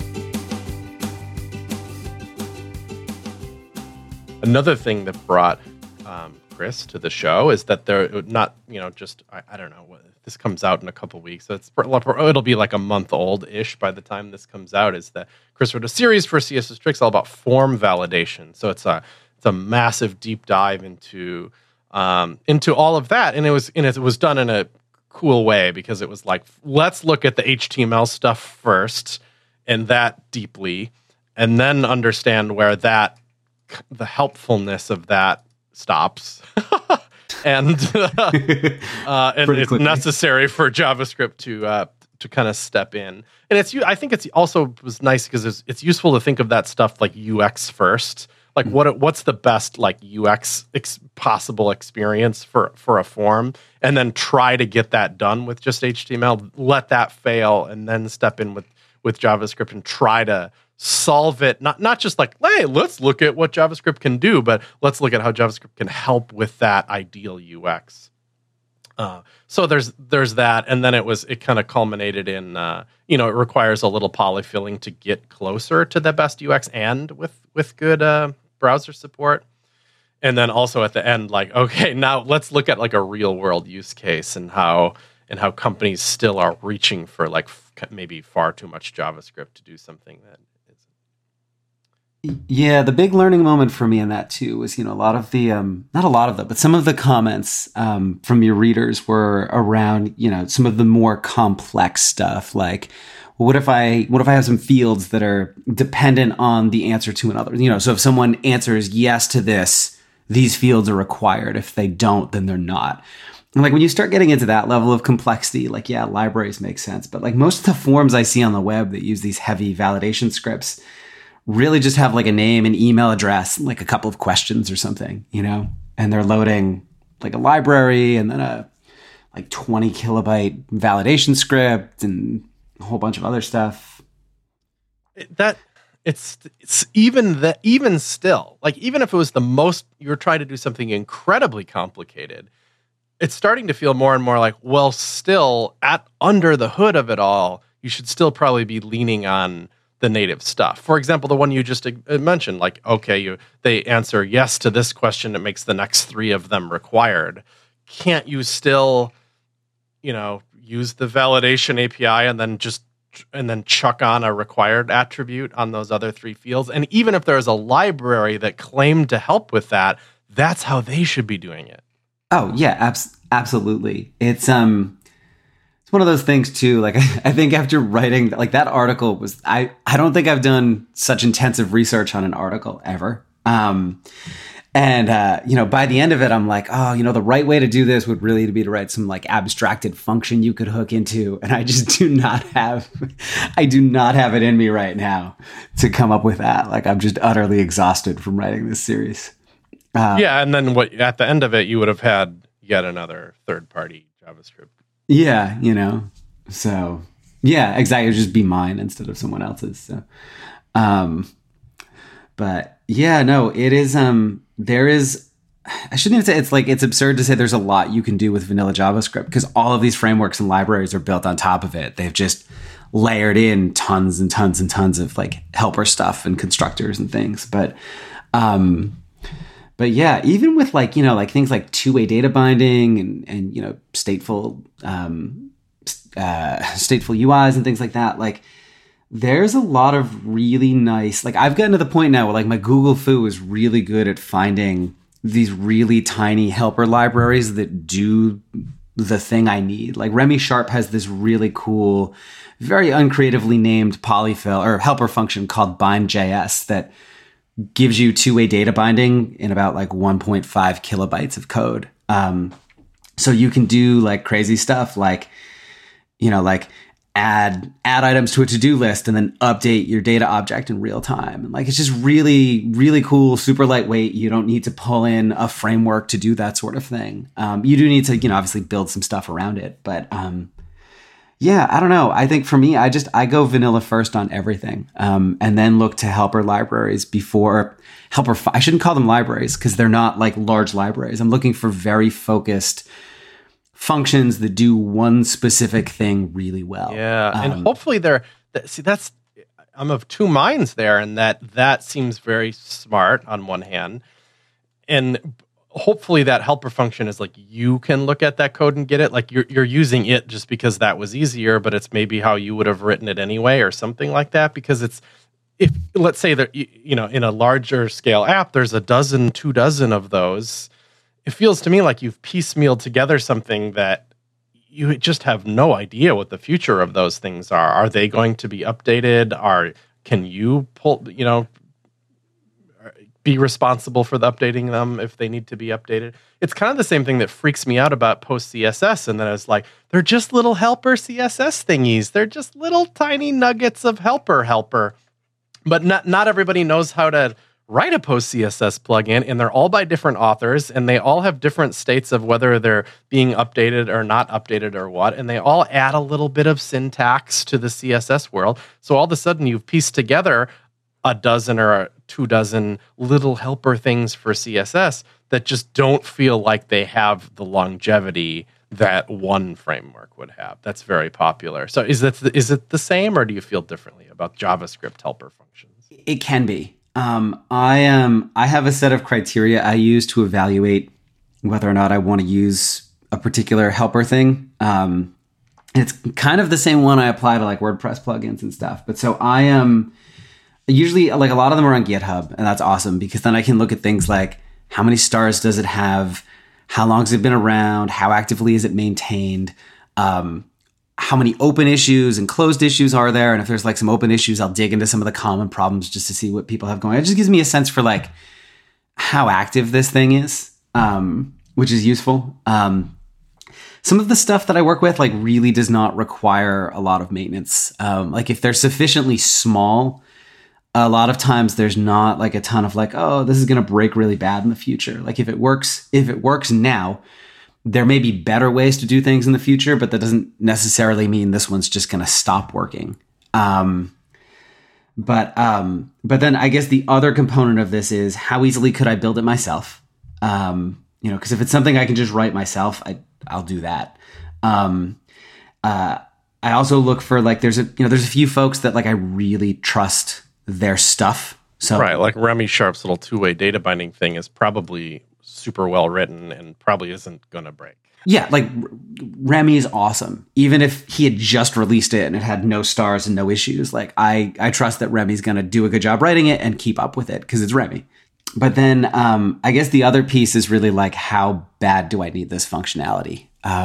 Another thing that brought Chris to the show is that they're not, just, I don't know, this comes out in a couple weeks, so it'll be like a month old-ish by the time this comes out, is that Chris wrote a series for CSS Tricks all about form validation. So it's a massive deep dive into all of that, and it was done in a cool way, because it was like, let's look at the HTML stuff first, and that deeply, and then understand where the helpfulness of that stops. and it's necessary for JavaScript to kind of step in. And I think it's also was nice because it's useful to think of that stuff like UX first. Like what's the best like UX possible experience for a form, and then try to get that done with just HTML. Let that fail, and then step in with JavaScript and try to solve it. Not just like, hey, let's look at what JavaScript can do, but let's look at how JavaScript can help with that ideal UX. So there's that, and then it kind of culminated in it requires a little polyfilling to get closer to the best UX and with good browser support. And then also at the end, like, okay, now let's look at like a real world use case and how companies still are reaching for like maybe far too much JavaScript to do something that is. Yeah, the big learning moment for me in that too was, a lot of the, not a lot of them, but some of the comments from your readers were around, some of the more complex stuff. Like, what if I have some fields that are dependent on the answer to another? So if someone answers yes to this, these fields are required. If they don't, then they're not. And like when you start getting into that level of complexity, like, yeah, libraries make sense. But like most of the forms I see on the web that use these heavy validation scripts really just have like a name, an email address, and like a couple of questions or something, and they're loading like a library and then a like 20 kilobyte validation script and a whole bunch of other stuff. It's even still, like, even if it was the most, you're trying to do something incredibly complicated, it's starting to feel more and more like, well, still under the hood of it all, you should still probably be leaning on the native stuff. For example, the one you just mentioned, like, okay, they answer yes to this question, it makes the next 3 of them required. Can't you still, use the validation API and then chuck on a required attribute on those other 3 fields? And even if there's a library that claimed to help with that, that's how they should be doing it. Oh yeah, absolutely. It's one of those things too. Like I think after writing like that article was, I don't think I've done such intensive research on an article ever. And by the end of it, I'm like, oh, the right way to do this would really be to write some like abstracted function you could hook into. And I just do not have it in me right now to come up with that. Like I'm just utterly exhausted from writing this series. And then at the end of it, you would have had yet another third-party JavaScript. Yeah, so yeah, exactly. It would just be mine instead of someone else's. So, but yeah, no, it is. There is. I shouldn't even say it's like it's absurd to say there's a lot you can do with vanilla JavaScript because all of these frameworks and libraries are built on top of it. They've just layered in tons and tons and tons of like helper stuff and constructors and things. But yeah, even with like, like things like two-way data binding and stateful UIs and things like that, like there's a lot of really nice, like I've gotten to the point now where like my Google Foo is really good at finding these really tiny helper libraries that do the thing I need. Like Remy Sharp has this really cool, very uncreatively named polyfill or helper function called bind.js that gives you two-way data binding in about like 1.5 kilobytes of code. So you can do like crazy stuff like, like add items to a to-do list and then update your data object in real time. And like, it's just really, really cool, super lightweight. You don't need to pull in a framework to do that sort of thing. You do need to, obviously build some stuff around it, but, yeah, I don't know. I think for me, I go vanilla first on everything, and then look to helper libraries before I shouldn't call them libraries because they're not like large libraries. I'm looking for very focused functions that do one specific thing really well. Yeah, and hopefully I'm of two minds there, and that seems very smart on one hand, and hopefully that helper function is like you can look at that code and get it. Like you're using it just because that was easier, but it's maybe how you would have written it anyway or something like that. Because if let's say that in a larger scale app, there's 24 of those. It feels to me like you've piecemealed together something that you just have no idea what the future of those things are. Are they going to be updated? Can you be responsible for the updating them if they need to be updated. It's kind of the same thing that freaks me out about post CSS. And then I was like, they're just little helper CSS thingies. They're just little tiny nuggets of helper. But not everybody knows how to write a post CSS plugin, and they're all by different authors, and they all have different states of whether they're being updated or not updated or what, and they all add a little bit of syntax to the CSS world. So all of a sudden you've pieced together a dozen or 24 little helper things for CSS that just don't feel like they have the longevity that one framework would have. That's very popular. So is it the same, or do you feel differently about JavaScript helper functions? It can be. I have a set of criteria I use to evaluate whether or not I want to use a particular helper thing. It's kind of the same one I apply to like WordPress plugins and stuff. But so I am usually, like, a lot of them are on GitHub, and that's awesome because then I can look at things like how many stars does it have, how long has it been around, how actively is it maintained, how many open issues and closed issues are there, and if there's like some open issues, I'll dig into some of the common problems just to see what people have going. It just gives me a sense for like how active this thing is, which is useful. Some of the stuff that I work with like really does not require a lot of maintenance. Like if they're sufficiently small, a lot of times there's not like a ton of like, oh, this is going to break really bad in the future. Like if it works now, there may be better ways to do things in the future, but that doesn't necessarily mean this one's just going to stop working. But then I guess the other component of this is how easily could I build it myself? Because if it's something I can just write myself, I'll do that. I also look for like, there's a few folks that like I really trust their stuff. So right, like Remy Sharp's little two-way data binding thing is probably super well written and probably isn't going to break. Yeah, like Remy is awesome. Even if he had just released it and it had no stars and no issues, like I trust that Remy's going to do a good job writing it and keep up with it because it's Remy. But then I guess the other piece is really like, how bad do I need this functionality?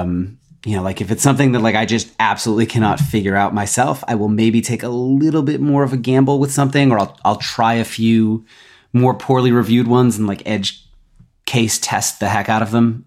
Like if it's something that like I just absolutely cannot figure out myself, I will maybe take a little bit more of a gamble with something, or I'll try a few more poorly reviewed ones and like edge case test the heck out of them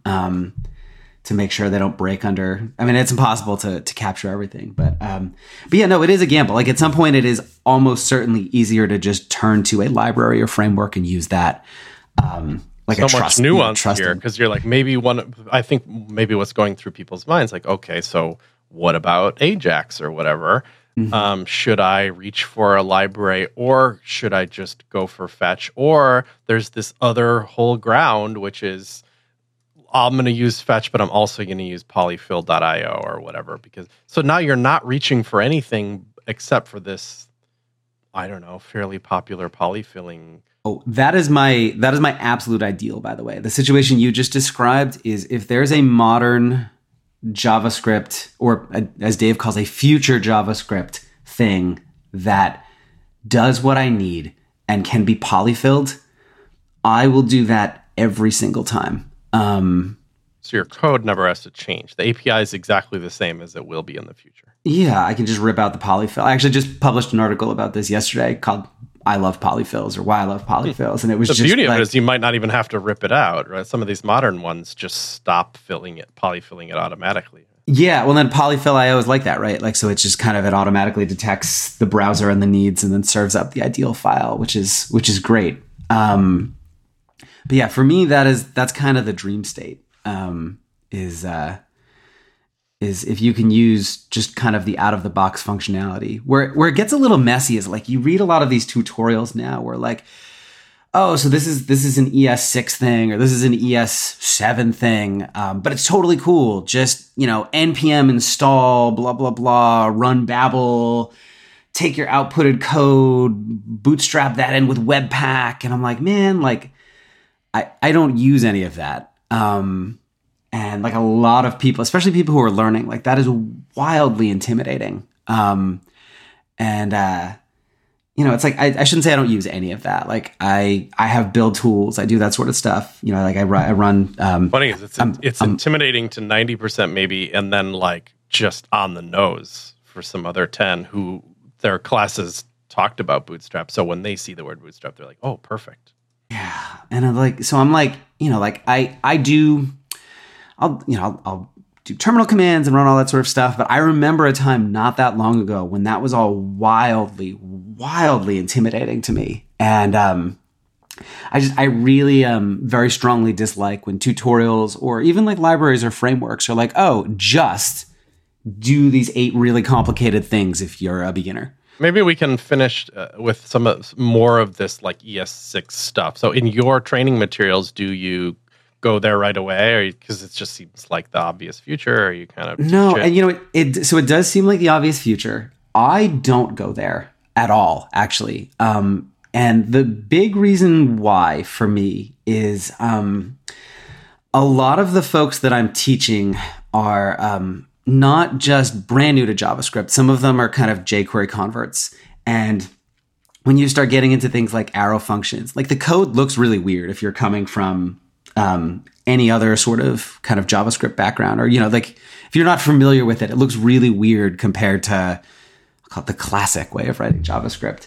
to make sure they don't break under. I mean, it's impossible to capture everything, but yeah, no, it is a gamble. Like at some point, it is almost certainly easier to just turn to a library or framework and use that. Like so much nuance here, because you're like, I think maybe what's going through people's minds, like, okay, so what about Ajax or whatever? Mm-hmm. Should I reach for a library, or should I just go for Fetch? Or there's this other whole ground, which is I'm going to use Fetch, but I'm also going to use polyfill.io or whatever. So now you're not reaching for anything except for this, I don't know, fairly popular polyfilling. Oh, that is my absolute ideal, by the way. The situation you just described is if there's a modern JavaScript, or as Dave calls a future JavaScript thing that does what I need and can be polyfilled, I will do that every single time. So your code never has to change. The API is exactly the same as it will be in the future. Yeah, I can just rip out the polyfill. I actually just published an article about this yesterday called I Love Polyfills, or Why I Love Polyfills. And it was the just beauty of like, it is you might not even have to rip it out, right? Some of these modern ones just stop polyfilling it automatically. Yeah, well then polyfill.io is like that, right? Like, so it's just kind of, it automatically detects the browser and the needs and then serves up the ideal file, which is great. But yeah, for me, that's kind of the dream state, is if you can use just kind of the out of the box functionality. Where it gets a little messy is like, you read a lot of these tutorials now where like, oh, so this is an ES6 thing, or this is an ES7 thing, but it's totally cool. Just, npm install, blah, blah, blah, run Babel, take your outputted code, bootstrap that in with Webpack. And I'm like, man, like, I don't use any of that. And like a lot of people, especially people who are learning, like that is wildly intimidating. It's like, I shouldn't say I don't use any of that. Like I have build tools. I do that sort of stuff. Like I run. Funny is it's intimidating to 90% maybe. And then like just on the nose for some other 10 who their classes talked about Bootstrap. So when they see the word Bootstrap, they're like, oh, perfect. Yeah. And I'm like, so I'm like, like I'll do terminal commands and run all that sort of stuff. But I remember a time not that long ago when that was all wildly, wildly intimidating to me. And I really very strongly dislike when tutorials or even like libraries or frameworks are like, oh, just do these 8 really complicated things if you're a beginner. Maybe we can finish with some more of this like ES6 stuff. So in your training materials, do you go there right away, or because it just seems like the obvious future, or you kind of no? And so it does seem like the obvious future. I don't go there at all, actually. And the big reason why for me is a lot of the folks that I'm teaching are not just brand new to JavaScript. Some of them are kind of jQuery converts. And when you start getting into things like arrow functions, like the code looks really weird if you're coming from any other sort of kind of JavaScript background, or, like if you're not familiar with it, it looks really weird compared to, I'll call it the classic way of writing JavaScript.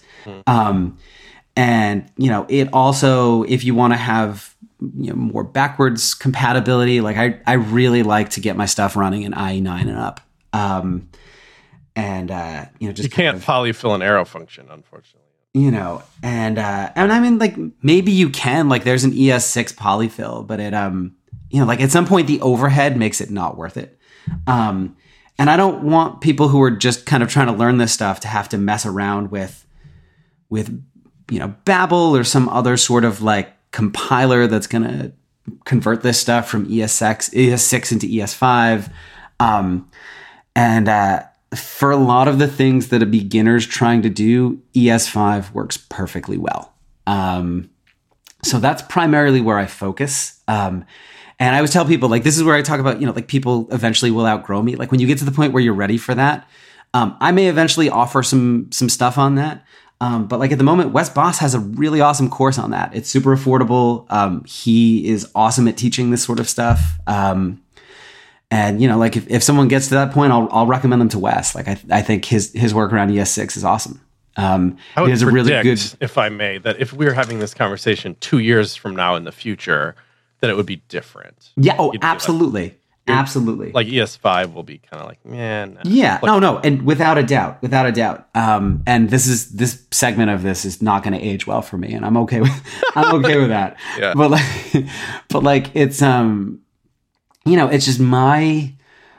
And, it also, if you want to have, more backwards compatibility, like I really like to get my stuff running in IE9 and up. Just you can't polyfill an arrow function, unfortunately. And I mean, like maybe you can, like there's an ES6 polyfill, but it, like at some point the overhead makes it not worth it. And I don't want people who are just kind of trying to learn this stuff to have to mess around with Babel or some other sort of like compiler that's going to convert this stuff from ES6 into ES5. For a lot of the things that a beginner's trying to do, ES5 works perfectly well. So that's primarily where I focus. And I always tell people, like, this is where I talk about, like people eventually will outgrow me. Like when you get to the point where you're ready for that, I may eventually offer some stuff on that. But like at the moment, Wes Boss has a really awesome course on that. It's super affordable. He is awesome at teaching this sort of stuff. And like if someone gets to that point, I'll recommend them to Wes. Like I think his work around ES6 is awesome. I would predict, a really good, if I may, that if we were having this conversation 2 years from now in the future, that it would be different. Yeah. Oh, absolutely. Absolutely. Like ES5 will be kind of like, man. Yeah. No. And without a doubt. And this segment of this is not going to age well for me, and I'm okay with that. Yeah. But like it's it's just my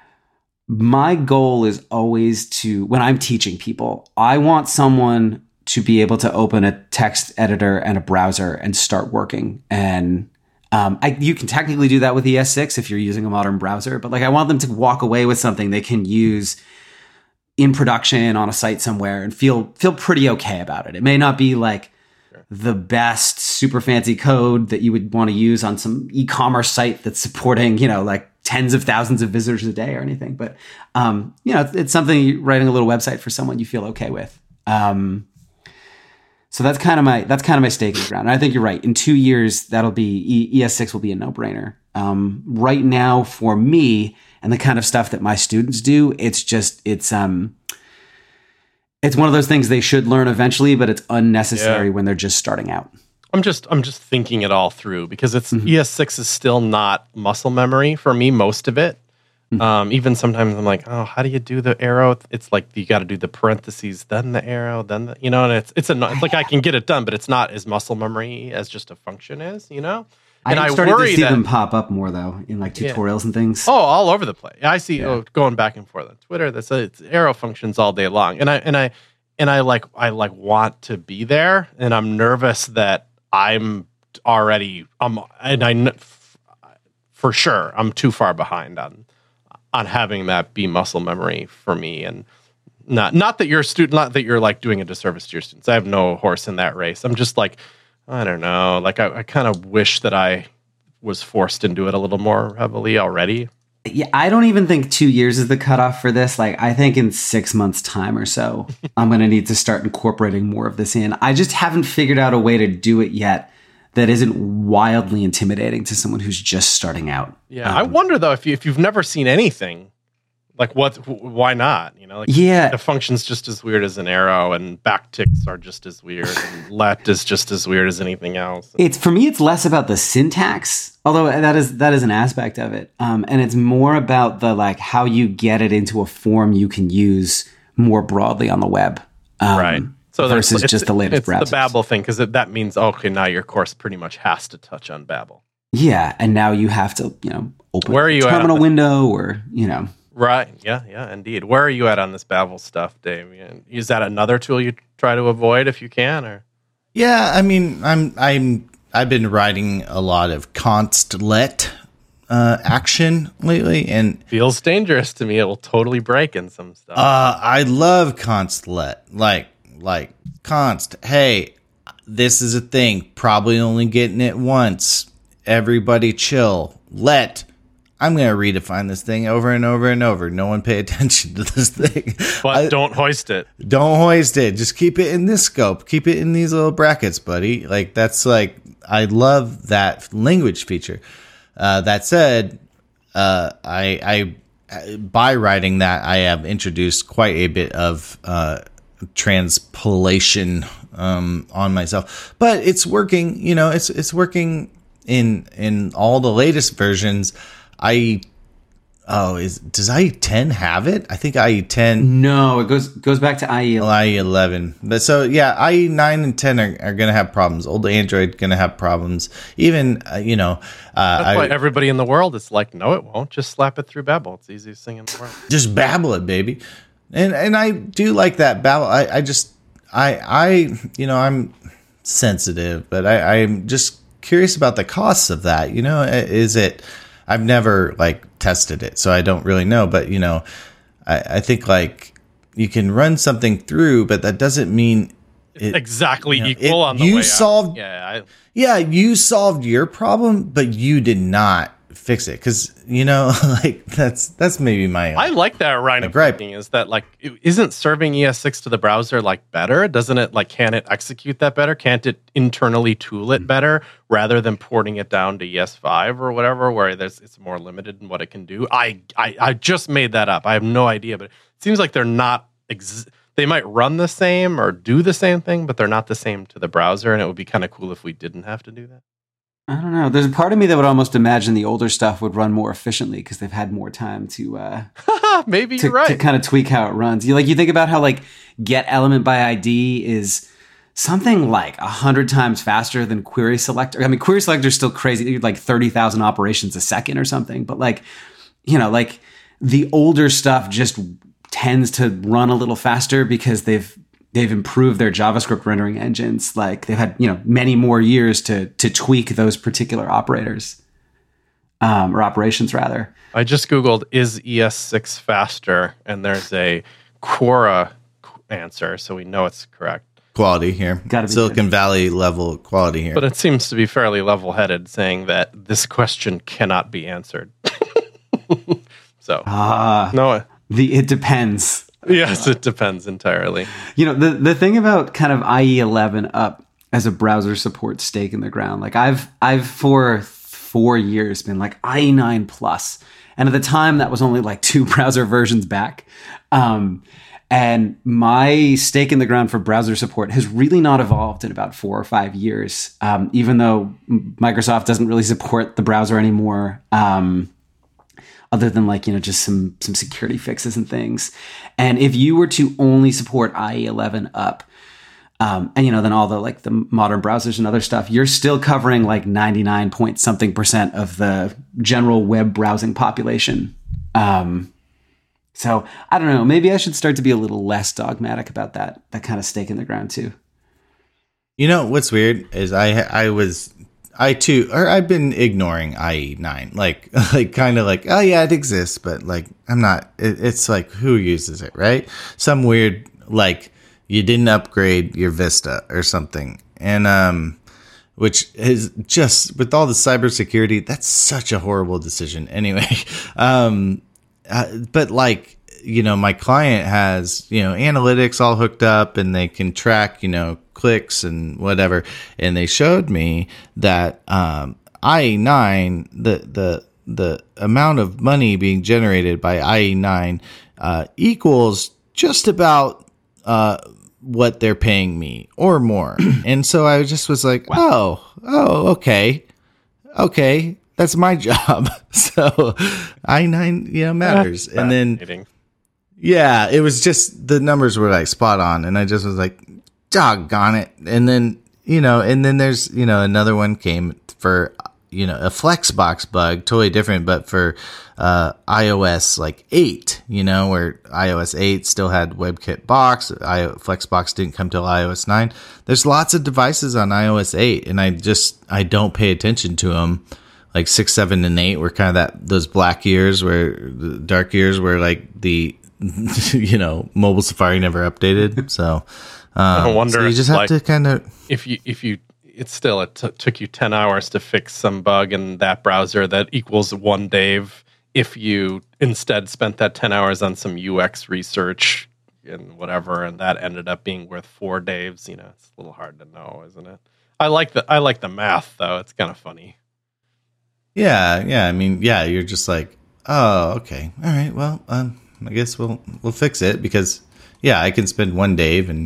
goal is always to, when I'm teaching people, I want someone to be able to open a text editor and a browser and start working. And you can technically do that with ES6 if you're using a modern browser, but like I want them to walk away with something they can use in production on a site somewhere and feel pretty okay about it. It may not be like the best super fancy code that you would want to use on some e-commerce site that's supporting, like tens of thousands of visitors a day or anything, but it's something, writing a little website for someone you feel okay with. So that's kind of my stake in the ground. And I think you're right. In 2 years, that'll be ES6 will be a no-brainer. Right now, for me and the kind of stuff that my students do, it's one of those things they should learn eventually, but it's unnecessary when they're just starting out. I'm just thinking it all through because it's ES6 is still not muscle memory for me. Most of it. Even sometimes I'm like, oh, how do you do the arrow? It's like you got to do the parentheses, then the arrow, then the, and it's like I can get it done, but it's not as muscle memory as just a function is, And I started to see them pop up more though in like tutorials and things. Oh, all over the place. I see going back and forth on Twitter. It's arrow functions all day long, and I want to be there, and I'm nervous that I'm for sure I'm too far behind on having that be muscle memory for me, and not that you're like doing a disservice to your students. I have no horse in that race. I'm just like, I don't know. Like I kind of wish that I was forced into it a little more heavily already. Yeah, I don't even think 2 years is the cutoff for this. Like I think in 6 months' time or so, I'm going to need to start incorporating more of this in. I just haven't figured out a way to do it yet that isn't wildly intimidating to someone who's just starting out. Yeah, I wonder though if you've never seen anything Like why not? Like Yeah. the function's just as weird as an arrow, and backticks are just as weird, and let is just as weird as anything else. For me, it's less about the syntax, although that is an aspect of it, and it's more about the like how you get it into a form you can use more broadly on the web, right? So versus just the latest browsers. It's the Babel thing, because that means okay, now your course pretty much has to touch on Babel. Yeah, and now you have to open Where are you a terminal window or Right. Yeah, indeed. Where are you at on this Babel stuff, Dave? Is that another tool you try to avoid if you can, or? Yeah, I mean, I've been writing a lot of const-let action lately, and feels dangerous to me. It will totally break in some stuff. I love const-let, like const. Hey, this is a thing. Probably only getting it once. Everybody chill. Let. I'm going to redefine this thing over and over and over. No one pay attention to this thing. But don't hoist it. Don't hoist it. Just keep it in this scope. Keep it in these little brackets, buddy. Like, that's like, I love that language feature. That said, I by writing that, I have introduced quite a bit of transpolation on myself. But it's working, it's working in all the latest versions. Does IE10 have it? I think IE10. No, it goes back to IE11. But so yeah, IE9 and 10 are going to have problems. Old Android going to have problems. Even that's why everybody in the world is like, no, it won't. Just slap it through Babel. It's the easiest thing in the world. Just babble it, baby. And I do like that Babel. I'm sensitive, but I'm just curious about the costs of that. Is it? I've never tested it, so I don't really know. But I think you can run something through, but that doesn't mean it's exactly equal on the way solved. Out. You solved your problem, but you did not fix it, because that's maybe my. I like that line of thinking, is that isn't serving ES6 to the browser better? Doesn't it can it execute that better? Can't it internally tool it better rather than porting it down to ES5 or whatever, where it's more limited in what it can do? I just made that up. I have no idea, but it seems like they're not. They might run the same or do the same thing, but they're not the same to the browser, and it would be kind of cool if we didn't have to do that. I don't know. There's a part of me that would almost imagine the older stuff would run more efficiently because they've had more time to maybe you're right. To kind of tweak how it runs. You think about how get element by ID is something 100 times faster than query selector. I mean, query selector is still crazy, 30,000 operations a second or something. But the older stuff just tends to run a little faster because they've improved their JavaScript rendering engines. They've had, many more years to tweak those particular operators, or operations rather. I just Googled, is ES6 faster? And there's a Quora answer, so we know it's correct. Quality here. Silicon Valley level quality here. But it seems to be fairly level-headed, saying that this question cannot be answered. So, no. It depends. Yes, it depends entirely. The thing about kind of IE11 up as a browser support stake in the ground, I've for 4 years been IE9 plus, and at the time that was only 2 browser versions back. And my stake in the ground for browser support has really not evolved in about 4 or 5 years, even though Microsoft doesn't really support the browser anymore. Other than just some security fixes and things. And if you were to only support IE11 up, and then all the modern browsers and other stuff, you're still covering 99 point something % of the general web browsing population. So I don't know, maybe I should start to be a little less dogmatic about that kind of stake in the ground too. What's weird is I've been ignoring IE9, kind of oh yeah, it exists, but I'm not. It's who uses it, right? Some weird you didn't upgrade your Vista or something, and which is just with all the cybersecurity, that's such a horrible decision. Anyway, but my client has analytics all hooked up, and they can track clicks and whatever, and they showed me that IE9, the amount of money being generated by IE9 equals just about what they're paying me or more. And so I just was like, okay, that's my job. So IE9 matters. And then it was just the numbers were like spot on, and I just was like, doggone it. And then there's another one came for a Flexbox bug, totally different, but for iOS like 8, where iOS 8 still had WebKit box, Flexbox didn't come till iOS 9. There's lots of devices on iOS 8, and I don't pay attention to them. Like 6, 7, and 8 were kind of those black years, the dark years where like the mobile Safari never updated. So I wonder, so you just have to kind of, if you it took you 10 hours to fix some bug in that browser that equals 1 Dave if you instead spent that 10 hours on some UX research and whatever, and that ended up being worth 4 Daves. It's a little hard to know, isn't it? I like the math though. It's kind of funny. Yeah. I mean, you're just like, oh, okay, all right. Well, I guess we'll fix it because I can spend 1 Dave and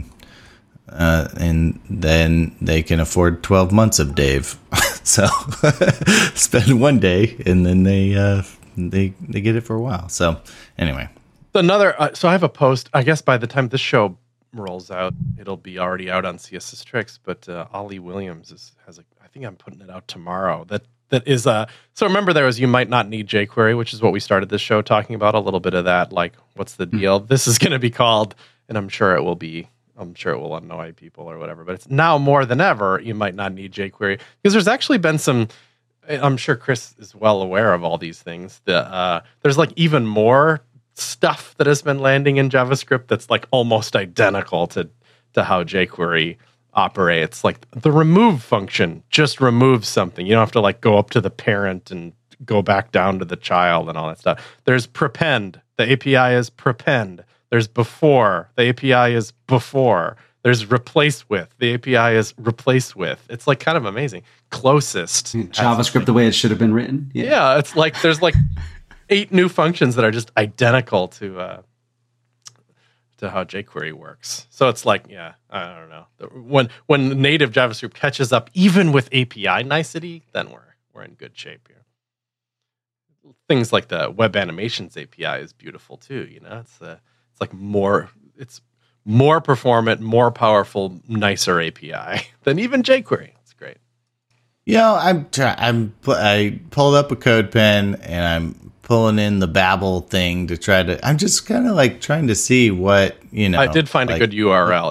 then they can afford 12 months of Dave. So spend 1 day and then they get it for a while. So anyway, so I have a post. I guess by the time this show rolls out, it'll be already out on CSS Tricks. But Ollie Williams has I think I'm putting it out tomorrow. That is so remember there was you might not need jQuery, which is what we started this show talking about, a little bit of that, like what's the deal. This is going to be called, and I'm sure it will annoy people or whatever, but it's now more than ever you might not need jQuery, because there's actually been some, I'm sure Chris is well aware of all these things, there's like even more stuff that has been landing in JavaScript that's like almost identical to how jQuery operates. Like the remove function just removes something. You don't have to like go up to the parent and go back down to the child and all that stuff. There's prepend. The API is prepend. There's before. The API is before. There's replace with. The API is replace with. It's like kind of amazing. Closest. JavaScript the way it should have been written. Yeah, it's like there's like 8 new functions that are just identical to how jQuery works. So it's like, I don't know. When native JavaScript catches up, even with API nicety, then we're in good shape here. Things like the Web Animations API is beautiful too. It's like it's more performant, more powerful, nicer API than even jQuery. It's great. I pulled up a CodePen and I'm pulling in the Babel thing to I'm just kind of like trying to see what, I did find a good URL.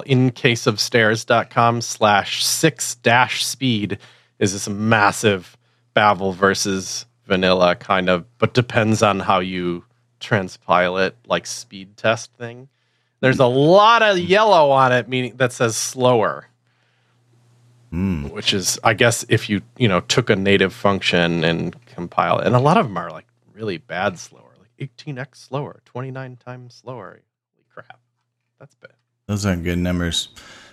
incaseofstairs.com/6-speed is this massive Babel versus vanilla kind of, but depends on how you transpile it, like speed test thing. There's a lot of yellow on it, meaning that says slower. Which is, I guess, if you took a native function and compile it, and a lot of them are like really bad slower, like 18x slower, 29 times slower. Holy crap, that's bad. Those aren't good numbers.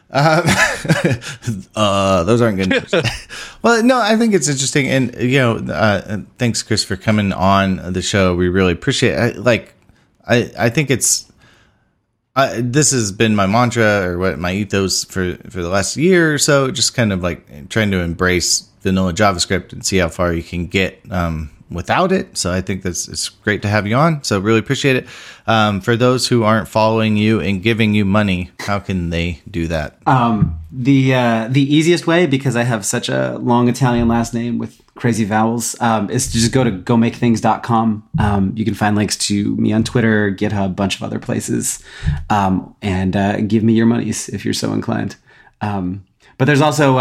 Those aren't good numbers. Well, no, I think it's interesting, and thanks, Chris, for coming on the show. We really appreciate it. I think it's. This has been my mantra or what my ethos for the last year or so, just kind of like trying to embrace vanilla JavaScript and see how far you can get without it. So I think it's great to have you on. So really appreciate it. For those who aren't following you and giving you money, how can they do that? The easiest way, because I have such a long Italian last name with crazy vowels, is to just go to gomakethings.com. You can find links to me on Twitter, GitHub, a bunch of other places, and give me your monies if you're so inclined. But there's also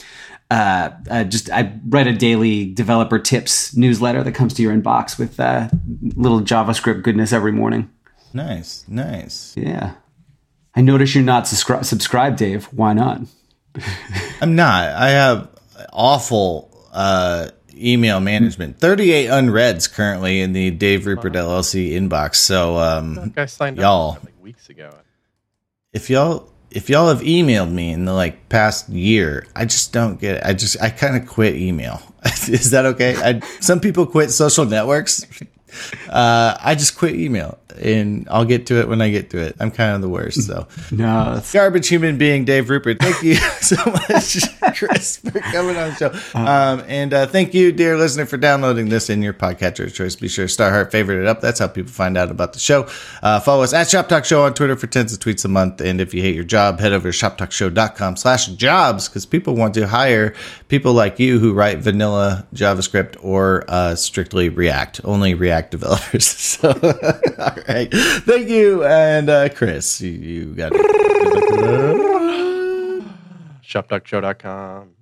I write a daily developer tips newsletter that comes to your inbox with little JavaScript goodness every morning. Nice. Yeah. I notice you're not subscribed, Dave. Why not? I'm not. I have awful email management. 38 unreads currently in the Dave Rupert LLC inbox. So that guy signed up like weeks ago. If y'all have emailed me in the past year, I just don't get it. I kind of quit email. Is that okay? Some people quit social networks. I just quit email, and I'll get to it when I get to it. I'm kind of the worst. So, No, that's garbage human being Dave Rupert. Thank you so much, Chris, for coming on the show. And thank you, dear listener, for downloading this in your podcatcher of choice. Be sure to star, heart, favorite it up. That's how people find out about the show. Follow us at Shop Talk Show on Twitter for tens of tweets a month. And if you hate your job, head over to shoptalkshow.com/jobs, because people want to hire people like you who write vanilla JavaScript or strictly React. Only React developers. So, all right. Thank you. And Chris, you got it. ShopTalkShow.com.